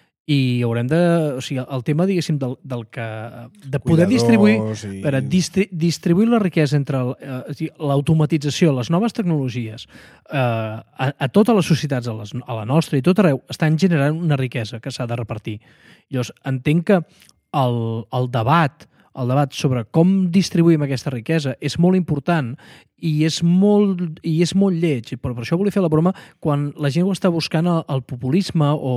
I haurem de... O sigui, el tema, diguéssim, del, del que... de poder distribuir... Cuidadors i- Per a distri distribuir la riquesa entre el, eh, és a dir, l'automatització, les noves tecnologies, eh, a, a totes les societats, a, les, a la nostra i tot arreu, estan generant una riquesa que s'ha de repartir. Llavors, entenc que el, el debat el debat sobre com distribuïm aquesta riquesa és molt important i és molt, i és molt lleig. Però per això volia fer la broma quan la gent ho està buscant el, el populisme o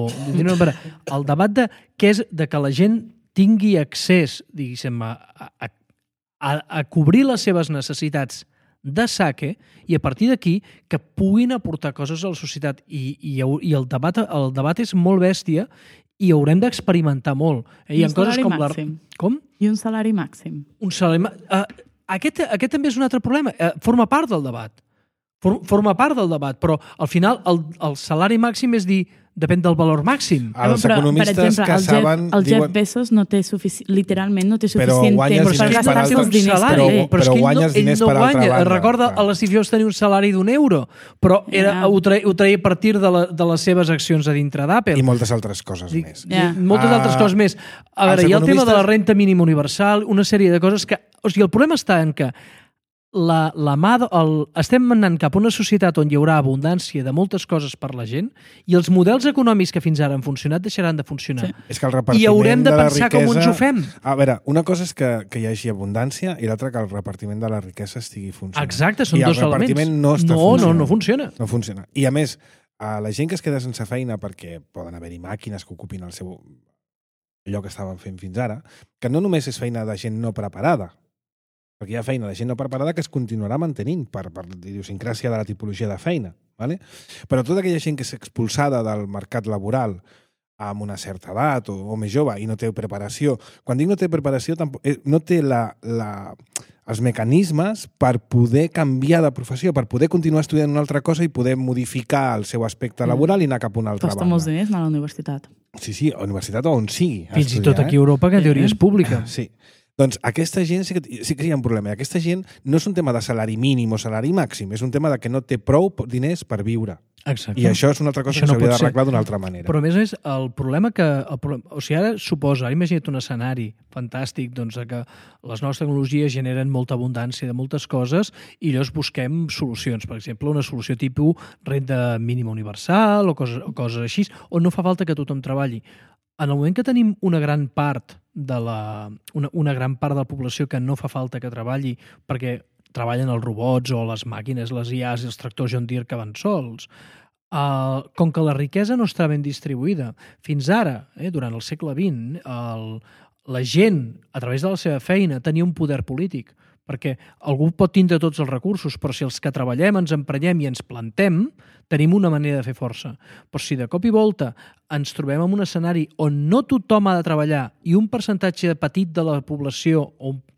el debat de, què és, de que la gent tingui accés, diguéssim, a, a, a, a cobrir les seves necessitats de saque i a partir d'aquí que puguin aportar coses a la societat. I, i, i el, debat, el debat és molt bèstia i haurem d'experimentar molt. I un salari màxim. Com? I un salari màxim. Un salari màxim. Uh, aquest, aquest també és un altre problema. Uh, forma part del debat. For, forma part del debat, però al final el, el salari màxim és dir depèn del valor màxim. Els però, economistes per exemple, que el saben... Jeff, el diuen... Jeff Bezos no té sufici... literalment no té Però suficient guanyes temps per diners gastar per els seus altre- diners. salari. per ell. Però- però és que guanyes ell no, diners ell no per altra guanya. banda. Recorda, Clar. a l'Steve Jobs tenia un salari d'un euro, però era, Ja. ho, treia, ho treia a partir de, la, de les seves accions a dintre d'Apple. I moltes altres coses Dic, més. Ja. Moltes Ah, altres coses més. A veure, els hi ha el tema de la economistes- renta mínima universal, una sèrie de coses que... O sigui, el problema està en que la, la mà de, el, estem anant cap a una societat on hi haurà abundància de moltes coses per la gent i els models econòmics que fins ara han funcionat deixaran de funcionar. Sí. És que el repartiment I haurem de la pensar riquesa... com ens ho fem. A veure, una cosa és que, que hi hagi abundància i l'altra que el repartiment de la riquesa estigui funcionant. Exacte, són I el dos elements. repartiment no està no, funcionant. no, no funciona. No funciona. I a més, a la gent que es queda sense feina perquè poden haver-hi màquines que ocupin el seu allò que estaven fent fins ara, que no només és feina de gent no preparada, perquè hi ha feina de gent no preparada que es continuarà mantenint per, per idiosincràsia de la tipologia de feina. ¿Vale? Però tota aquella gent que és expulsada del mercat laboral amb una certa edat o, o més jove i no té preparació, quan dic no té preparació, tampoc, eh, no té la, la, els mecanismes per poder canviar de professió, per poder continuar estudiant una altra cosa i poder modificar el seu aspecte laboral i anar cap a una altra Costa banda. molts diners anar a la universitat. Sí, sí, a la universitat o on sigui. a Fins i estudiar, tot aquí a Europa, que en teoria és pública. Eh? Sí. Doncs aquesta gent sí que, sí que hi ha un problema. Aquesta gent no és un tema de salari mínim o salari màxim, és un tema de que no té prou diners per viure. Exacte. I això és una altra cosa Això que no s'hauria pot ser. d'arreglar d'una altra manera. Però a més a més, el problema que... El problema, o sigui, ara suposa, ara imagina't un escenari fantàstic doncs, de que les noves tecnologies generen molta abundància de moltes coses i llavors busquem solucions. Per exemple, una solució tipus renda mínima universal o coses, o coses així, on no fa falta que tothom treballi. En el moment que tenim una gran part de la, una, una gran part de la població que no fa falta que treballi perquè treballen els robots o les màquines, les I As i els tractors John Deere que van sols, uh, com que la riquesa no està ben distribuïda, fins ara, eh, durant el segle vint, el, la gent, a través de la seva feina, tenia un poder polític, perquè algú pot tindre tots els recursos, però si els que treballem ens emprenyem i ens plantem, tenim una manera de fer força. Però si de cop i volta ens trobem en un escenari on no tothom ha de treballar i un percentatge petit de la població o un,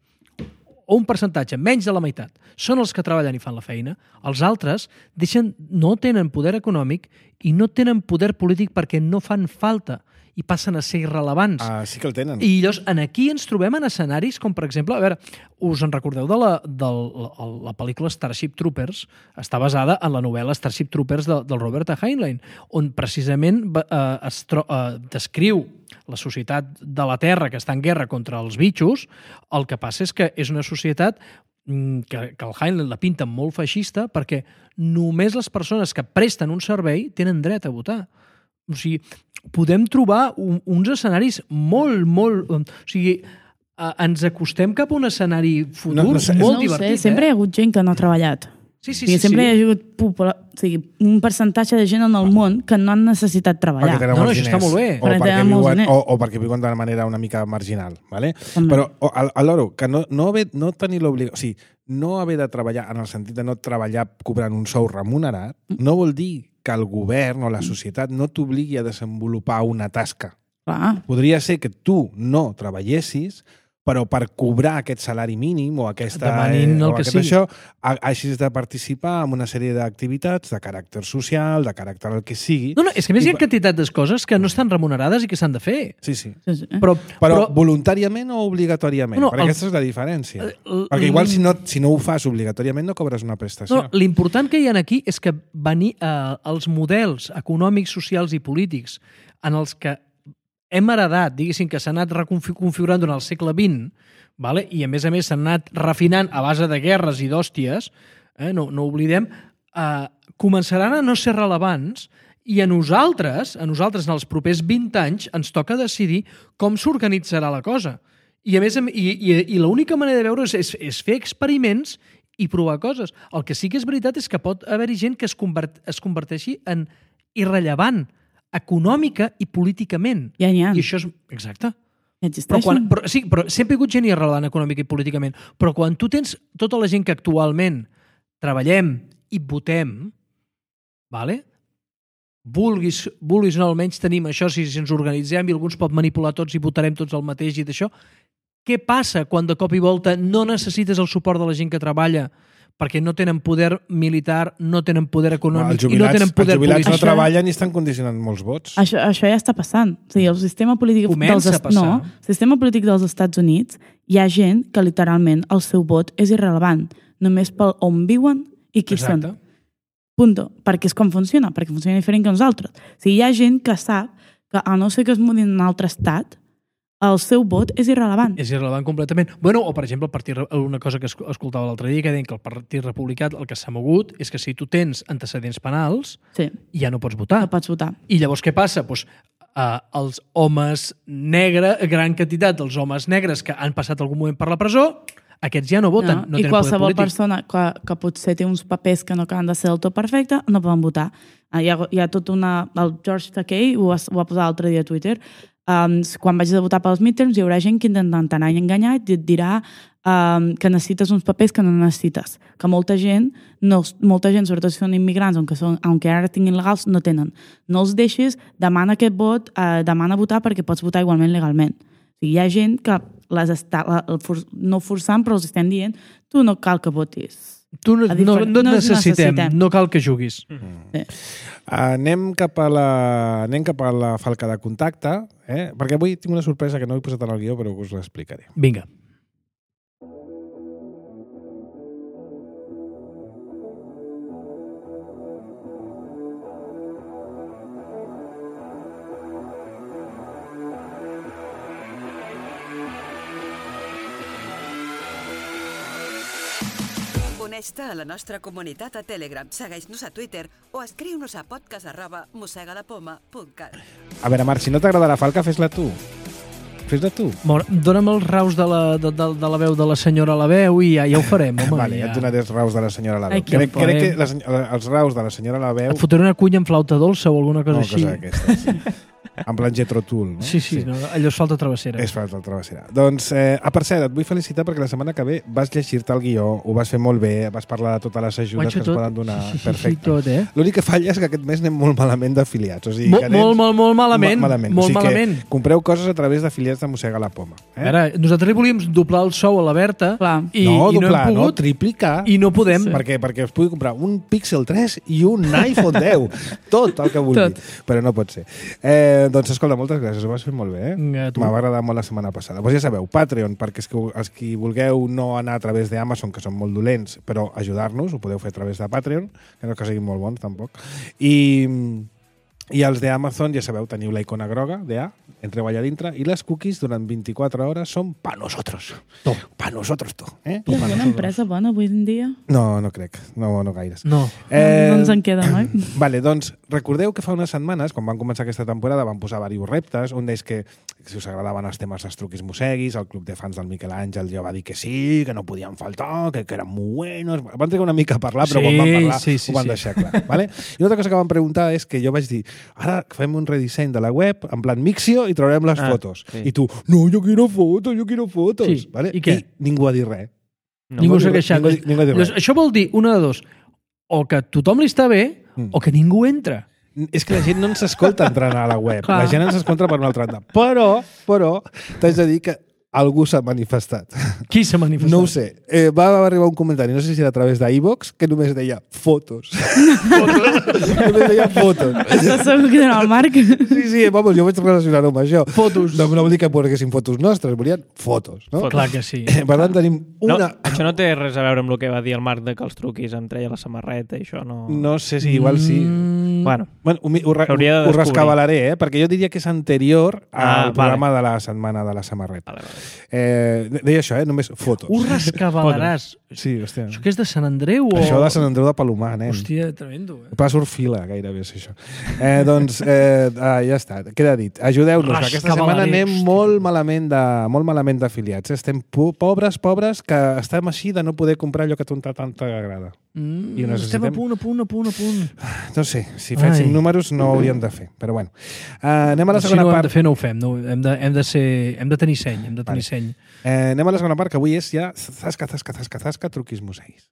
o un percentatge menys de la meitat són els que treballen i fan la feina, els altres deixen, no tenen poder econòmic i no tenen poder polític perquè no fan falta i passen a ser irrelevants. Ah, sí que el tenen. I llavors, en aquí ens trobem en escenaris com, per exemple, a veure, us en recordeu de la, de la, la pel·lícula Starship Troopers? Està basada en la novel·la Starship Troopers de, del Robert Heinlein, on precisament eh, es tro, eh, descriu la societat de la Terra que està en guerra contra els bitxos. El que passa és que és una societat que, que el Heinlein la pinta molt feixista perquè només les persones que presten un servei tenen dret a votar. O sigui, podem trobar un, uns escenaris molt, molt... O sigui, eh, ens acostem cap a un escenari futur No, no sé, molt no ho divertit. sé, sempre eh? hi ha hagut gent que no ha treballat. Sí, sí, I sí, sempre sí. hi ha hagut popula... o sigui, un percentatge de gent en el món que no han necessitat treballar. Perquè tenen No, no, molts això està diners. molt bé. O Perquè perquè, tenen molts viuen, diners. o, o perquè viuen d'una manera una mica marginal. ¿vale? També. Però o, a, a l'hora, que no, no, haver, no tenir l'obligació... O sigui, no haver de treballar en el sentit de no treballar cobrant un sou remunerat, no vol dir que el govern o la societat no t'obligui a desenvolupar una tasca. Clar. Podria ser que tu no treballessis, però per cobrar aquest salari mínim o aquesta, Demanint el o que aquest sigui. això, ha- hagis de participar en una sèrie d'activitats de caràcter social, de caràcter el que sigui. No, no, és que a més I hi ha quantitat de coses que no estan remunerades i que s'han de fer. Sí, sí. Sí, sí. Però, Però, voluntàriament o obligatòriament? No, no, Perquè el- aquesta és la diferència. el- Perquè igual si no, si no ho fas obligatòriament no cobres una prestació. No, l'important que hi ha aquí és que venir eh, els models econòmics, socials i polítics en els que hem heredat, diguéssim, que s'ha anat reconfigurant durant el segle vint, vale? I a més a més s'han anat refinant a base de guerres i d'hòsties, eh? no, no ho oblidem, eh, començaran a no ser rellevants i a nosaltres, a nosaltres en els propers vint anys, ens toca decidir com s'organitzarà la cosa. I a més, i, i, i l'única manera de veure és, és, és fer experiments i provar coses. El que sí que és veritat és que pot haver-hi gent que es, convert, es converteixi en irrellevant econòmica i políticament. Ja n'hi ha. I això és... Exacte. Ja Però, existeixen. quan, però, sí, però sempre hi ha hagut gent irrellevant econòmica i políticament. Però quan tu tens tota la gent que actualment treballem i votem, vale? vulguis, vulguis o no, almenys tenim això, si, si ens organitzem i algú ens pot manipular tots i votarem tots el mateix i d'això, què passa quan de cop i volta no necessites el suport de la gent que treballa perquè no tenen poder militar, no tenen poder econòmic jubilats, i no tenen poder els jubilats polític? no treballen i estan condicionant molts vots. Això, això ja està passant. O sigui, el sistema polític Comença dels, a passar. No, el sistema polític dels Estats Units hi ha gent que literalment el seu vot és irrellevant, només pel on viuen i qui Exacte. són. Punto. Perquè és com funciona, perquè funciona diferent que nosaltres. O sigui, hi ha gent que sap que a no ser que es mudin en un altre estat, el seu vot és irrellevant. És irrellevant completament. Bueno, o, per exemple, el partit, una cosa que escoltava l'altre dia, que deien que el Partit Republicà el que s'ha mogut és que si tu tens antecedents penals, Sí, ja no pots votar. no pots votar. I llavors què passa? Pues, uh, els homes negres, gran quantitat dels homes negres que han passat algun moment per la presó, aquests ja no voten, no, no I tenen poder qualsevol polític. persona que, que potser té uns papers que no acaben de ser del tot perfecte, no poden votar. Uh, hi, ha, hi ha tot una... El George Takei ho, va- ho va posar l'altre dia a Twitter. Um, quan vagis a votar pels midterms hi haurà gent que intentarà enganyar i et dirà um, que necessites uns papers que no necessites. Que molta gent, no, molta gent sobretot si són immigrants, aunque, són, aunque ara tinguin legals, no tenen. No els deixis, demana aquest vot, uh, demana votar perquè pots votar igualment legalment. O sigui, hi ha gent que les està, la, el for, no forçant, però els estem dient tu no cal que votis. Tu no, A no, diferent- no et no ens necessitem, necessitem. no cal que juguis. Sí. Anem cap a la, anem cap a la falca de contacte, eh? Perquè avui tinc una sorpresa que no he posat en el guió, però us l'explicaré. Vinga. Uneix-te a la nostra comunitat a Telegram, segueix-nos a Twitter o escriu-nos a podcast arroba mossegalapoma punt cat. A veure, Marc, si no t'agrada la falca, fes-la tu. Fes-la tu. Bon, dona'm els raus de la, de, de, de la veu de la senyora a la veu i ja, ja ho farem, home. Vale, ja et donaré els raus de la senyora Laveu. Aquí Crec, ho crec que farem. la, seny- els raus de la senyora Laveu... Et fotré una cunya amb flauta dolça o alguna cosa no, així. cosa d'aquestes, sí. En plan Jethro Tull, no? Sí, sí, sí. No, allò és falta travessera. És falta el travessera. Doncs, eh, ah, per cert, et vull felicitar perquè la setmana que ve vas llegir-te el guió, ho vas fer molt bé, vas parlar de totes les ajudes que ens poden donar. Sí, sí, sí, Perfecte. tot, eh? L'únic que falla és que aquest mes anem molt malament d'afiliats. O sigui, Molt, que anem molt, molt, molt malament. ma- malament. Molt o sigui malament. Que compreu coses a través d'afiliats de Mossega la Poma. A Eh? veure, nosaltres li volíem doblar el sou a la Berta Clar. i, no, i no doblar, hem no, pogut triplicar. i no podem. Sí. Perquè, perquè us pugui comprar un Pixel tres i un iPhone deu. Tot el que vulgui. Tot. Però no pot ser. Eh, doncs, escolta, moltes gràcies. Ho vas fer molt bé, eh? Vinga, tu. M'ha agradat molt la setmana passada. Doncs ja sabeu, Patreon, perquè és que els qui vulgueu no anar a través d'Amazon, que són molt dolents, però ajudar-nos, ho podeu fer a través de Patreon, que no que siguin molt bons, tampoc. I... I els d'Amazon, ja sabeu, teniu la icona groga, d'A, entreu allà dintre, i les cookies durant vint-i-quatre hores són pa nosotros. To. Pa nosotros, to. Eh? Hi ha alguna empresa bona avui en dia? No, no crec. No, no gaires. No. Eh, No ens en queda, no? Vale, doncs recordeu que fa unes setmanes, quan van començar aquesta temporada, van posar diversos reptes, un d'ells que, si us agradaven els temes dels truquis mosseguis, el club de fans del Miquel Àngel ja va dir que sí, que no podien faltar, que, que eren molt buenos... Van trigar una mica a parlar, però Sí, quan van parlar sí, sí, ho van sí. deixar clar. Vale? I una altra cosa que van preguntar és que jo vaig dir, ara fem un redisseny de la web, en plan Mixio, i traurem les Ah, fotos. sí. I tu, no, jo quiero fotos, jo quiero fotos. Sí, Vale? i què? I ningú ha dit res. No, Ningú va s'ha dir- queixat. ningú- ningú ha dit Llavors, res. això vol dir, una de dos, o que tothom li està bé, Mm. o que ningú entra. És que la gent no ens escolta entrant a la web. Clar. La gent ens escolta per una altra banda. Però, però, t'haig de dir que algú s'ha manifestat. Qui s'ha manifestat? No ho sé. Eh, va arribar un comentari, no sé si era a través d'iVox, que només deia fotos. fotos. Només deia fotos. Estàs segur que era el Marc? Sí, sí, vamos, jo vaig relacionar-ho amb això. Fotos. No, no vol dir que volguessin fotos nostres, volien fotos, no? Fotos. Clar que sí. Per tant, tenim No, una... això no té res a veure amb el que va dir el Marc de que els truquis em treia la samarreta i això no... No sé si igual sí. Mm, Bueno, Bueno, ho, mi- ho, re- S'hauria de ho descobrir. rescabalaré, eh? Perquè jo diria que és anterior al Ah, programa de la setmana de la samarreta. vale, vale. Eh, deia això, eh? Només fotos. Ho rescabalaràs. Sí, hòstia. Això que és de Sant Andreu o... Això de Sant Andreu de Palomar, nen. Hòstia, tremendo, eh? Va surfila, gairebé, és això. Eh, doncs, eh, ah, ja està, queda dit. Ajudeu-nos, aquesta setmana anem molt malament de, molt malament d'afiliats. Estem po pobres, pobres, que estem així de no poder comprar allò que a tu tant t'agrada. Mm, I necessitem... Estem a punt, a punt, a punt, a punt. No sé, si féssim números no ho hauríem de fer, però bueno. Uh, anem a la segona si no part. hem de fer, no ho fem. No, hem, de, hem, de ser, hem de tenir seny, hem de tenir vale. seny. Eh, anem a la segona part, que avui és ja zasca, zasca, zasca, zasca, truquis museis.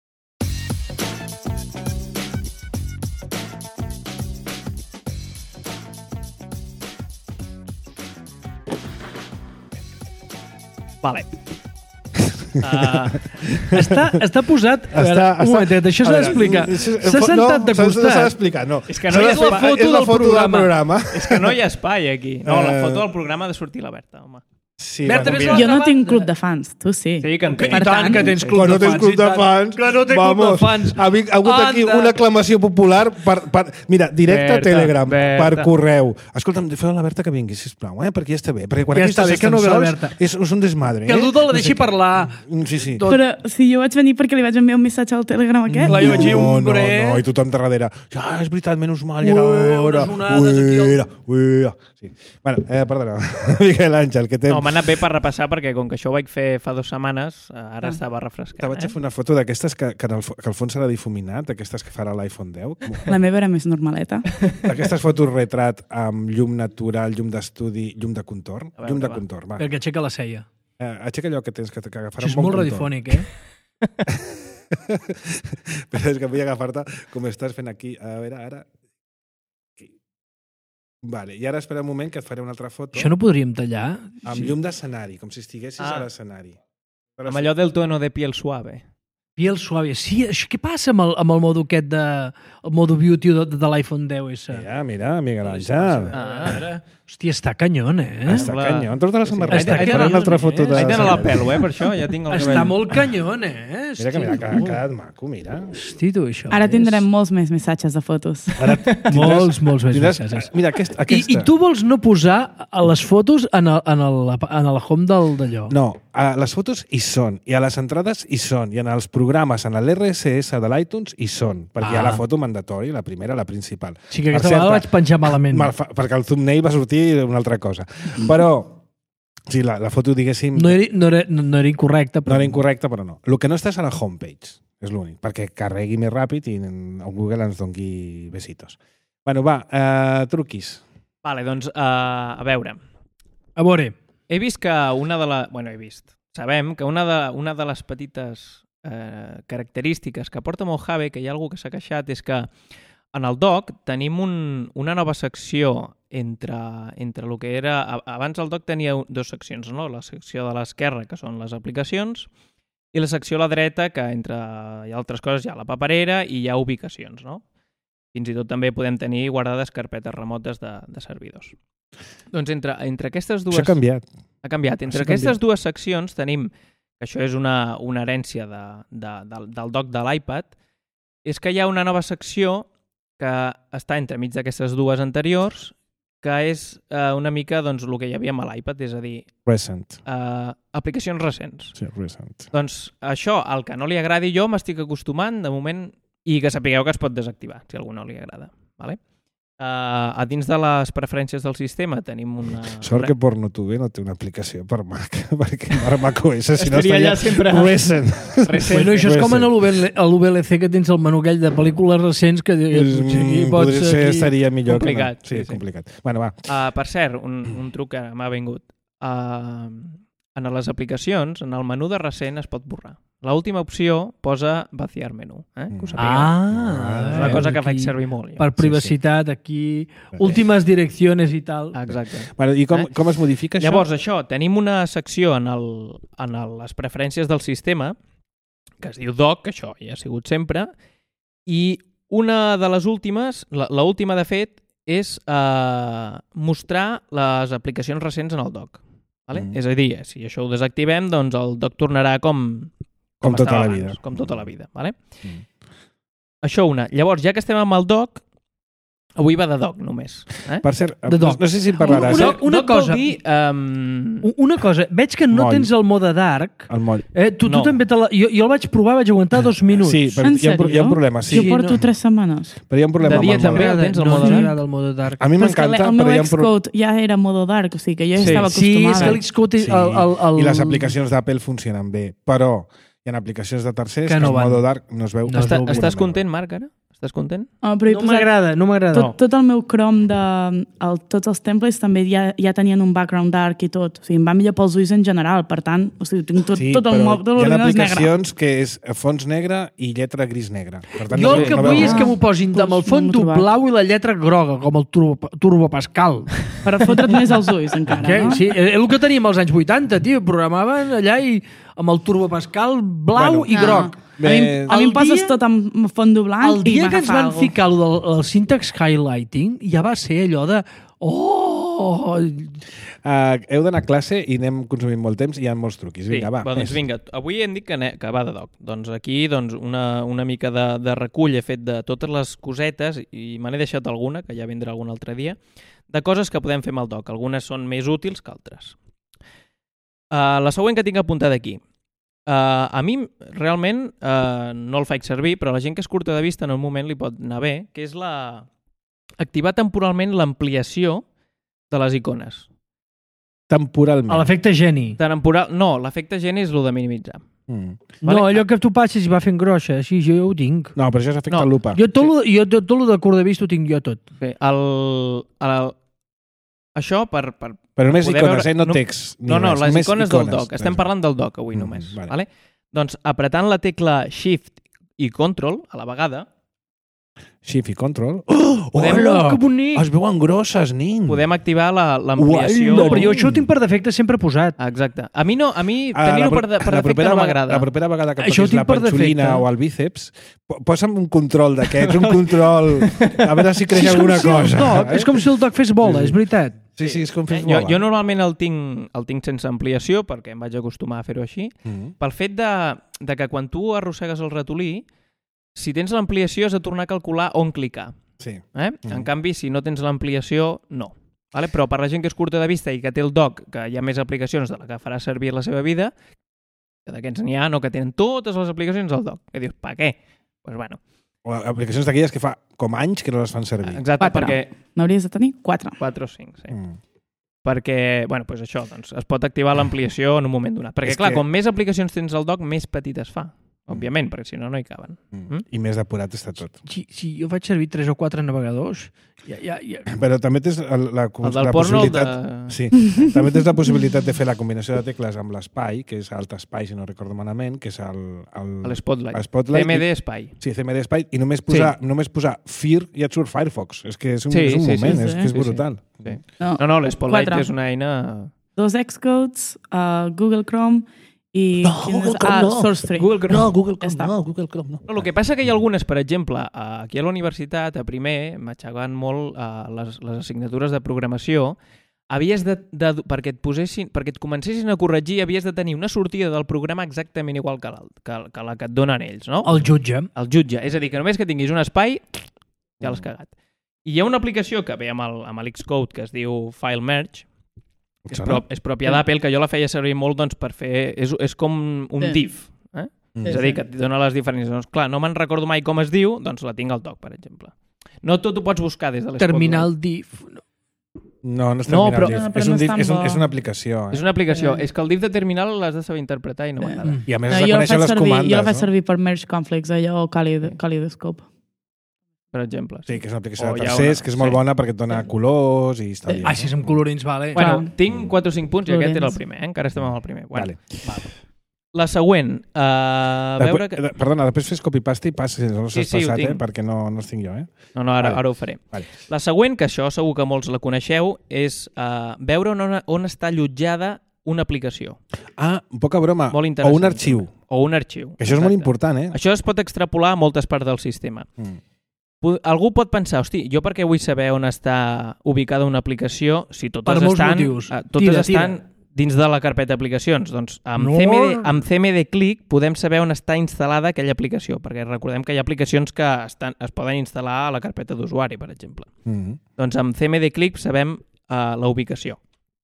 Vale. Uh, està, està posat... A veure, està, un momentet, això s'ha d'explicar. S'ha sentat de costat. No, s'ha d'explicar, no. És que no hi ha és la foto, és la del, foto programa. del programa. És que no hi ha espai aquí. No, la Eh. foto del programa ha de sortir la Berta, home. Sí, Berta, bueno, vés mira. a Jo no banda. tinc club de fans, tu sí. Sí, que en Que, té. I tant que tens club Quan no de tens fans. club de i tant. fans, Que no té club vamos, de fans. ha hagut aquí Anda. una aclamació popular per, per, mira, directe a Berta, Telegram, Berta. per correu. Escolta'm, feu a la Berta que vingui, sisplau, eh? perquè ja està bé. Perquè quan Ja aquí està estàs bé, que no ve la ascensors, Berta. és, és un desmadre. Que eh? el Dudo la No deixi sé què. parlar. Sí, sí. Tot. Però si jo vaig venir perquè li vaig enviar un missatge al Telegram aquest. La jo vaig dir, no, no, hombre. no, i tothom darrere. Ja, és veritat, menys mal, ja Ué, era hora. unes onades aquí al- Uera, uera. Sí. Bueno, eh, perdona, Miquel Àngel, que té... No, m'ha anat bé per repassar, perquè com que això ho vaig fer fa dues setmanes, eh, ara Ah. estava Te refrescant. vaig a Eh? fer una foto d'aquestes que, que, en el, fo- que al fons serà difuminat, aquestes que farà l'iPhone deu. La meva era més normaleta. Aquestes fotos retrat amb llum natural, llum d'estudi, llum de contorn. A veure, Llum de va. contorn, va. Perquè aixeca la ceia. Eh, aixeca allò que tens que, que agafarà Això és un bon molt contorn. radiofònic, eh? Però és que vull agafar-te com estàs fent aquí. A veure, ara... Aquí. Vale, i ara espera un moment que et faré una altra foto Això no podríem tallar? amb llum d'escenari, com si estiguessis Ah. a l'escenari. Però Amb allò del tono de piel suave. Piel suave. Sí, això, què passa amb el, amb el modo aquest de... El modo beauty de, de l'iPhone deu esse? Mira, mira, Miguel Àngel. Ah. Hòstia, està canyón, eh? Està Sembla- canyón. Tota la Sí, samarreta. està Faré una canyón, altra eh? foto de... Haig d'anar a la samarreta. pèl, eh, per això. Ja tinc el Està cabell. molt canyón, eh? Mira que mira, que ha quedat maco, mira. Hosti, tu, això. Ara és- tindrem molts més missatges de fotos. Ara Molts, molts més tindràs- missatges. Mira, aquest, I, aquesta. I tu vols no posar a les fotos en el, en el, en el home del d'allò? No, a les fotos hi són, i a les entrades hi són, i en els programes, en l'R S S de l'iTunes hi són, perquè hi ha Ah. la foto mandatori, la primera, la principal. Sí que Per aquesta cert, vegada vaig penjar malament. Mal, fa- perquè el thumbnail va sortir una altra cosa. Però, sí, la, la foto, diguéssim, No era, no era, no era incorrecta, no però... era incorrecta, però no. El que no està és a la homepage, és l'únic, perquè carregui més ràpid i en- el Google ens doni besitos. Bueno, va, eh, truquis. Vale, doncs, uh, a veure. A veure, He vist que una de les... Bueno, he vist. Sabem que una de, una de les petites eh, característiques que porta Mojave, que hi ha algú que s'ha queixat, és que en el doc tenim un, una nova secció entre, entre el que era... a- Abans el doc tenia dues seccions, no? La secció de l'esquerra, que són les aplicacions, i la secció a la dreta, que entre hi ha altres coses, hi ha la paperera i hi ha ubicacions, no? Fins i tot també podem tenir guardades carpetes remotes de, de servidors. Doncs entre, entre aquestes dues... Això ha canviat. Ha canviat. Entre Això ha aquestes canviat. dues seccions tenim, que això és una, una herència de, de, del, del doc de l'iPad, és que hi ha una nova secció que està entremig d'aquestes dues anteriors, que és eh, una mica doncs, el que hi havia amb l'iPad, és a dir, Recent. eh, aplicacions recents. Sí, recent. Doncs això, al que no li agradi jo, m'estic acostumant, de moment, i que sapigueu que es pot desactivar, si a algú no li agrada. Vale? Uh, a dins de les preferències del sistema tenim una... Sort que Pornotube no té una aplicació per Mac, perquè per Mac O S, si no Estaria estaria allà sempre... recent. Recent. bueno, això és com en Recent. l'U V L C que tens el menú aquell de pel·lícules recents que És, potser aquí mm, pots... podria ser, aquí... estaria millor Complicat, que no. Sí, sí, sí. complicat. Bueno, va. Uh, per cert, un, un truc que m'ha vingut. Uh, en les aplicacions, en el menú de recent es pot borrar. L'última opció posa vaciar menú. Eh? Que ho sapigueu. Ah, és una cosa que aquí, faig servir molt. Jo. Per privacitat, aquí, últimes direccions i tal. Exacte. Bueno, I com, Eh? com es modifica això? Llavors, això, tenim una secció en, el, en el, les preferències del sistema que es diu doc, que això ja ha sigut sempre, i una de les últimes, la, la última de fet, és eh, mostrar les aplicacions recents en el doc. Vale? Mm. És a dir, si això ho desactivem, doncs el doc tornarà com, Com tota estava la abans, vida. Com tota la vida. Vale? Mm. Això una. Llavors, ja que estem amb el doc, Avui va de doc, només. Eh? Per cert, De no, doc. no sé si en parlaràs. Una- eh? una doc vol cosa- dir... Um... Una cosa, veig que no Moll. tens el mode dark. El moll. Eh, tu, tu No. també te la... jo, jo el vaig provar, vaig aguantar dos minuts. Sí, però En hi ha, un pro- hi ha un sèrio? problema, sí. Jo Sí, porto no. tres setmanes. Però hi ha un problema De dia amb el també moll. el tens, el no mode ens dark? agrada el mode dark. A mi Però és que m'encanta, el però meu hi ha un problema. Xcode ja era modo dark, o sigui que jo ja Sí. estava Sí, és acostumada. que l'Xcode... Sí. El, el, el... I les aplicacions d'Apple funcionen bé, però hi ha aplicacions de tercers Que que, no en van. modo dark no es veu. No es Està, veu bé. estàs content, Marc, ara? Estàs content? Ah, però he No posat- m'agrada, no m'agrada. Tot, tot el meu Chrome de... El, tots els templates també ja, ja tenien un background dark i tot. O sigui, em va millor pels ulls en general. Per tant, o sigui, tinc tot, Sí, tot el però mob de hi ha l'ordinador és negre. aplicacions que és fons negre i lletra gris negre. Per tant, Jo no, el que no vull veu és res. que m'ho posin Pues amb el no fons m'ho he trobat. blau i la lletra groga, com el Turbo, Turbo Pascal. Per fotre't més els ulls, encara, Què? no? Sí, és el que teníem als anys vuitanta, tio. Programaven allà i amb el Turbo Pascal blau Bueno. i groc. A mi, Bé, a mi el em poses dia- tot amb fondo blanc El i dia que ens m'agafa van algo. ficar el del el syntax highlighting ja va ser allò de... Oh! Uh, heu d'anar a classe i anem consumint molt temps i hi ha molts truquis. Vinga, va. Bueno, doncs més. vinga, avui hem dit que, ne- que va de doc. Doncs aquí doncs, una, una mica de, de recull he fet de totes les cosetes i me n'he deixat alguna, que ja vindrà algun altre dia, de coses que podem fer amb el doc. Algunes són més útils que altres. Uh, la següent que tinc apuntada aquí. Uh, a mi, realment, uh, no el faig servir, però la gent que és curta de vista en un moment li pot anar bé, que és la... activar temporalment l'ampliació de les icones. Temporalment. A l'efecte geni. Temporal... No, l'efecte geni és el de minimitzar. Mm. No, allò que tu passes i va fent groixa, així jo ho tinc. No, però això és efecte No, lupa. Jo tot, lo, jo tot, tot lo de curt de vista ho tinc jo tot. Bé, el, el, això per, per... Però només poder icones, veure- eh? No no- text. ni No, no, res, les només icones, del doc. Estem Res. parlant del doc avui Mm, només. vale. Vale. Doncs apretant la tecla Shift i Control a la vegada, Shift i control. Oh, Podem- hola! Que bonic! Es veuen grosses, nin! podem activar la- l'ampliació... No, però jo això ho tinc per defecte sempre posat. Exacte. A mi, no, a mi Ah, tenir-ho la per, pro- de, per la defecte propera no vegada- m'agrada. La propera vegada que Això ho toquis tinc la per panxolina defecte. o el bíceps, po- posa'm un control d'aquests, un control... A veure si creix és com alguna si el cosa. doc, és com si el doc fes bola, és veritat. Sí, sí, és com Eh, fes jo, bola. jo normalment el tinc, el tinc sense ampliació perquè em vaig acostumar a fer-ho així. Mm. Pel fet de, de que quan tu arrossegues el ratolí, si tens l'ampliació has de tornar a calcular on clicar. Sí. Eh? Mm. En canvi, si no tens l'ampliació, no. Vale? Però per la gent que és curta de vista i que té el doc, que hi ha més aplicacions de la que farà servir a la seva vida, que d'aquests n'hi ha, no, que tenen totes les aplicacions al doc. Que dius, per què? Doncs pues bueno. O aplicacions d'aquelles que fa com anys que no les fan servir. Exacte, Quatre. perquè... N'hauries de tenir quatre. quatre o cinc, sí. Mm. Perquè, bueno, pues això, doncs, es pot activar l'ampliació en un moment donat. Perquè, És clar, que- com més aplicacions tens al doc, més petit es fa. Òbviament, perquè si no, no hi caben. Mm. Mm? I més depurat està tot. Si, si jo faig servir tres o quatre navegadors, ja, ja, ja... Però també tens el, la, El del la porno, el de... possibilitat... Sí, també tens la possibilitat de fer la combinació de tecles amb l'espai, que és alt espai, si no recordo malament, que és el... el L'Spotlight. Spotlight. C M D Espai. Sí, C M D Espai, i només posar, sí. només posar Fear i et surt Firefox. És que és un, Sí, és un sí, sí, moment, sí, és sí. que és Sí, sí. brutal. Sí. No, No, no, l'Spotlight Quatre. és una eina... dos Xcodes, uh, Google Chrome i... No, quin és? Google Chrome ah, no. SourceTree. Google Chrome. No, Google Ja Chrome està. no, Google Chrome no. No, el que passa que hi ha algunes, per exemple, eh, aquí a la universitat, a primer, m'aixecaven molt eh, les, les assignatures de programació, havies de, de, perquè, et posessin, perquè et comencessin a corregir, havies de tenir una sortida del programa exactament igual que, que, que la que et donen ells, no? El jutge. El jutge. És a dir, que només que tinguis un espai, ja l'has cagat. I hi ha una aplicació que ve amb el- amb l'Xcode que es diu File Merge, Et és, sona? prop, és pròpia d'Apple, que jo la feia servir molt doncs, per fer... És, és com un Sí. div. Eh? Mm. És a dir, que et dona les diferències. Doncs, clar, no me'n recordo mai com es diu, doncs la tinc al doc, per exemple. No tot ho pots buscar des de l'Spotlight. Terminal div. No, no és No, terminal però- div. No, però és, un no div, és és, tan un, bo. és una aplicació. Eh? És una aplicació. Sí. És que el div de terminal l'has de saber interpretar i no Sí. m'agrada. I a més No, has de jo, la conèixer faig les servir, comandes, jo la faig no? servir per Merge Conflicts, allò Calid, Calidoscope. Per exemple. Sí, que és una aplicació O de hi ha tercers, una- que és molt sí. bona perquè et dona colors i històries. Ah, si és amb colorins, vale. Bueno, Clar. tinc quatre o cinc punts i aquest era el Lorenz. primer. Eh? Encara estem amb el primer. Bueno, Vale. La següent. Uh, a veure que... Després, perdona, després fes copy-paste i passes, no Sí, s'has sí, ho passat, eh? tinc. perquè no, no els tinc jo. Eh? No, no, ara, Vale. ara ho faré. Vale. La següent, que això segur que molts la coneixeu, és uh, veure on, on està allotjada una aplicació Ah, poca broma. Molt O interessant. un arxiu. o un arxiu. Que això és molt important, eh? Això es pot extrapolar a moltes parts del sistema. Mm. Po- Algú pot pensar, hosti, jo per què vull saber on està ubicada una aplicació si totes Per molts estan, motius. eh, totes Tira, estan tira. dins de la carpeta d'aplicacions? Doncs amb, No. C M D, amb C M D Click podem saber on està instal·lada aquella aplicació, perquè recordem que hi ha aplicacions que estan, es poden instal·lar a la carpeta d'usuari, per exemple. Mm-hmm. Doncs amb C M D Click sabem uh, la ubicació.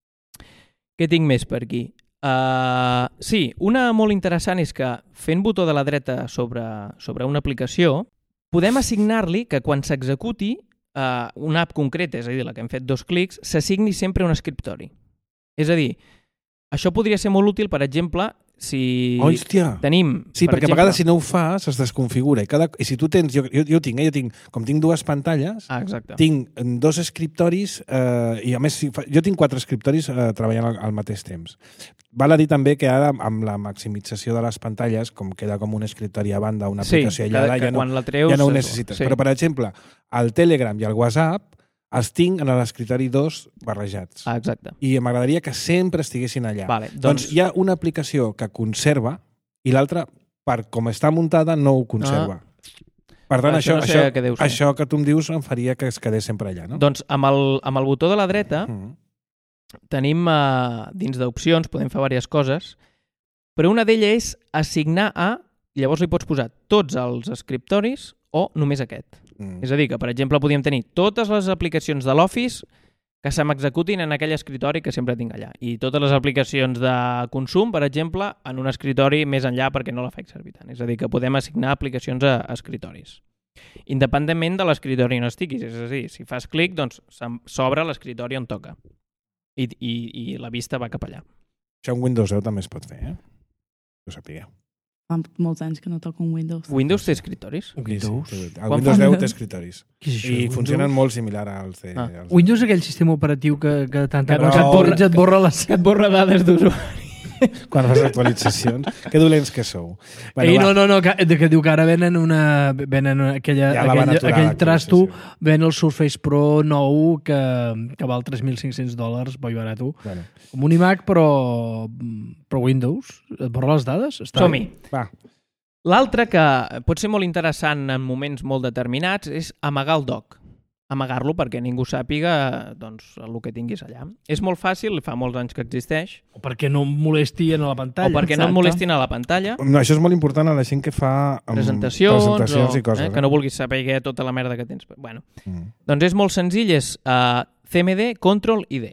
Què tinc més per aquí? Uh, sí, una molt interessant és que fent botó de la dreta sobre, sobre una aplicació podem assignar-li que quan s'executi uh, una app concreta, és a dir, la que hem fet dos clics, s'assigni sempre un escriptori. És a dir, això podria ser molt útil, per exemple, si Hòstia! tenim... Sí, per perquè exemple, a vegades si no ho fas es desconfigura. I, cada, i si tu tens... Jo, jo, jo tinc, eh? jo tinc, com tinc dues pantalles, Ah, exacte. tinc dos escriptoris eh, i a més si fa, jo tinc quatre escriptoris eh, treballant al, al mateix temps. Val a dir també que ara amb la maximització de les pantalles, com queda com un escriptori a banda, una Sí, aplicació que, aïllada, que ja no, quan la treus... ja no ho es- necessites. Sí. Però, per exemple, el Telegram i el WhatsApp els tinc en l'escriptori dos barrejats. Ah, exacte. I m'agradaria que sempre estiguessin allà. Vale, doncs... doncs- doncs hi ha una aplicació que conserva i l'altra, per com està muntada, no ho conserva. Per tant, Ah, això això, no sé això, què deu ser. això que tu em dius em faria que es quedés sempre allà, no? Doncs amb el, amb el botó de la dreta Mm. tenim uh, dins d'opcions, podem fer diverses coses, però una d'elles és assignar a, llavors li pots posar tots els escriptoris o només aquest. Mm. És a dir, que per exemple podríem tenir totes les aplicacions de l'Office que se m'executin en aquell escritori que sempre tinc allà. I totes les aplicacions de consum, per exemple, en un escritori més enllà perquè no la faig servir tant. És a dir, que podem assignar aplicacions a escritoris. Independentment de l'escritori on estiguis. És a dir, si fas clic, doncs se'm- s'obre l'escritori on toca. I, i, I la vista va cap allà. Això en Windows deu també es pot fer, eh? Que ho sapigueu. Fa molts anys que no toco un Windows. Windows té escritoris? Windows? Sí, sí. El Quan Windows fa- deu té escritoris. Què és això? I Windows? funcionen molt similar als de... Ah. als de- Windows és aquell sistema operatiu que, que tant Que que, no- et borra, et borra les... Que et borra dades d'usuari. Quan fas actualitzacions. Que dolents que sou. Ei, va. no, no, no, que, que diu que ara venen una... Venen aquella, Ja la van aquell, aturar, aquell trasto, l'actualització. ven el Surface Pro nou que, que val tres mil cinc-cents dòlars, boi barat. Bueno, Com un iMac, però, però Windows. Et borra les dades? Està... Som-hi. va. L'altre que pot ser molt interessant en moments molt determinats és amagar el dock. Amagar-lo perquè ningú sàpiga doncs, el que tinguis allà. És molt fàcil, fa molts anys que existeix, O perquè no em molesti en la pantalla. o perquè no et exacte. molestin a la pantalla, No, això és molt important a la gent que fa um, presentacions, presentacions o, i coses. eh, que no vulguis saber tota la merda que tens. Bueno, Mm. doncs és molt senzill, és uh, C M D, Control I D.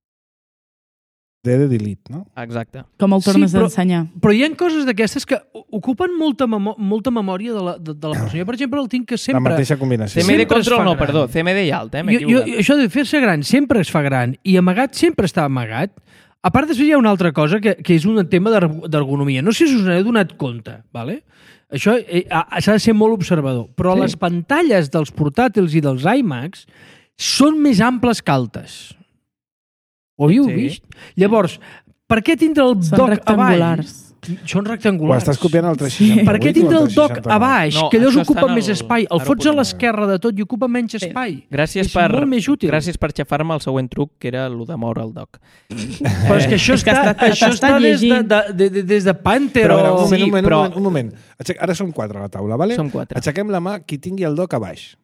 D de delete, no? Exacte. Com el Sí, tornes però- a ensenyar? Però hi ha coses d'aquestes que ocupen molta, memo molta memòria de la, de, de la persona. Jo, per exemple, el tinc que La sempre... mateixa combinació. C M D, Sempre es Control, fa no, gran. perdó, C M D i alt, eh? M'he Jo, jo, equivocat. això de fer-se gran sempre es fa gran i amagat sempre està amagat. A part, després hi ha una altra cosa que, que és un tema d'er- d'ergonomia. No sé si us n'heu donat compte, ¿vale? Això eh, ha- s'ha de ser molt observador, però Sí. les pantalles dels portàtils i dels iMacs són més amples que altes. Ho havíeu Sí. vist? Llavors, per què tindre el Són dock rectangulars. avall? Són Ho rectangulars. estàs copiant el tres seixanta-vuit Per què o tindre el tres dock seixanta-nou? a baix? No, que llavors això ocupa està en més el- espai. El ara ho fots a posem. l'esquerra de tot i ocupa menys Sí. espai. Gràcies És per, molt més útil. gràcies per xafar-me el següent truc, que era el de moure el dock. Però és que això És que està, està- això està està des, de, llegint. de, de, de, des de Panther Però, a veure, un o... moment, Sí, un moment, però- un moment, un moment. Aixec- Ara som quatre a la taula, vale? Som quatre. Aixequem la mà qui tingui el dock a baix.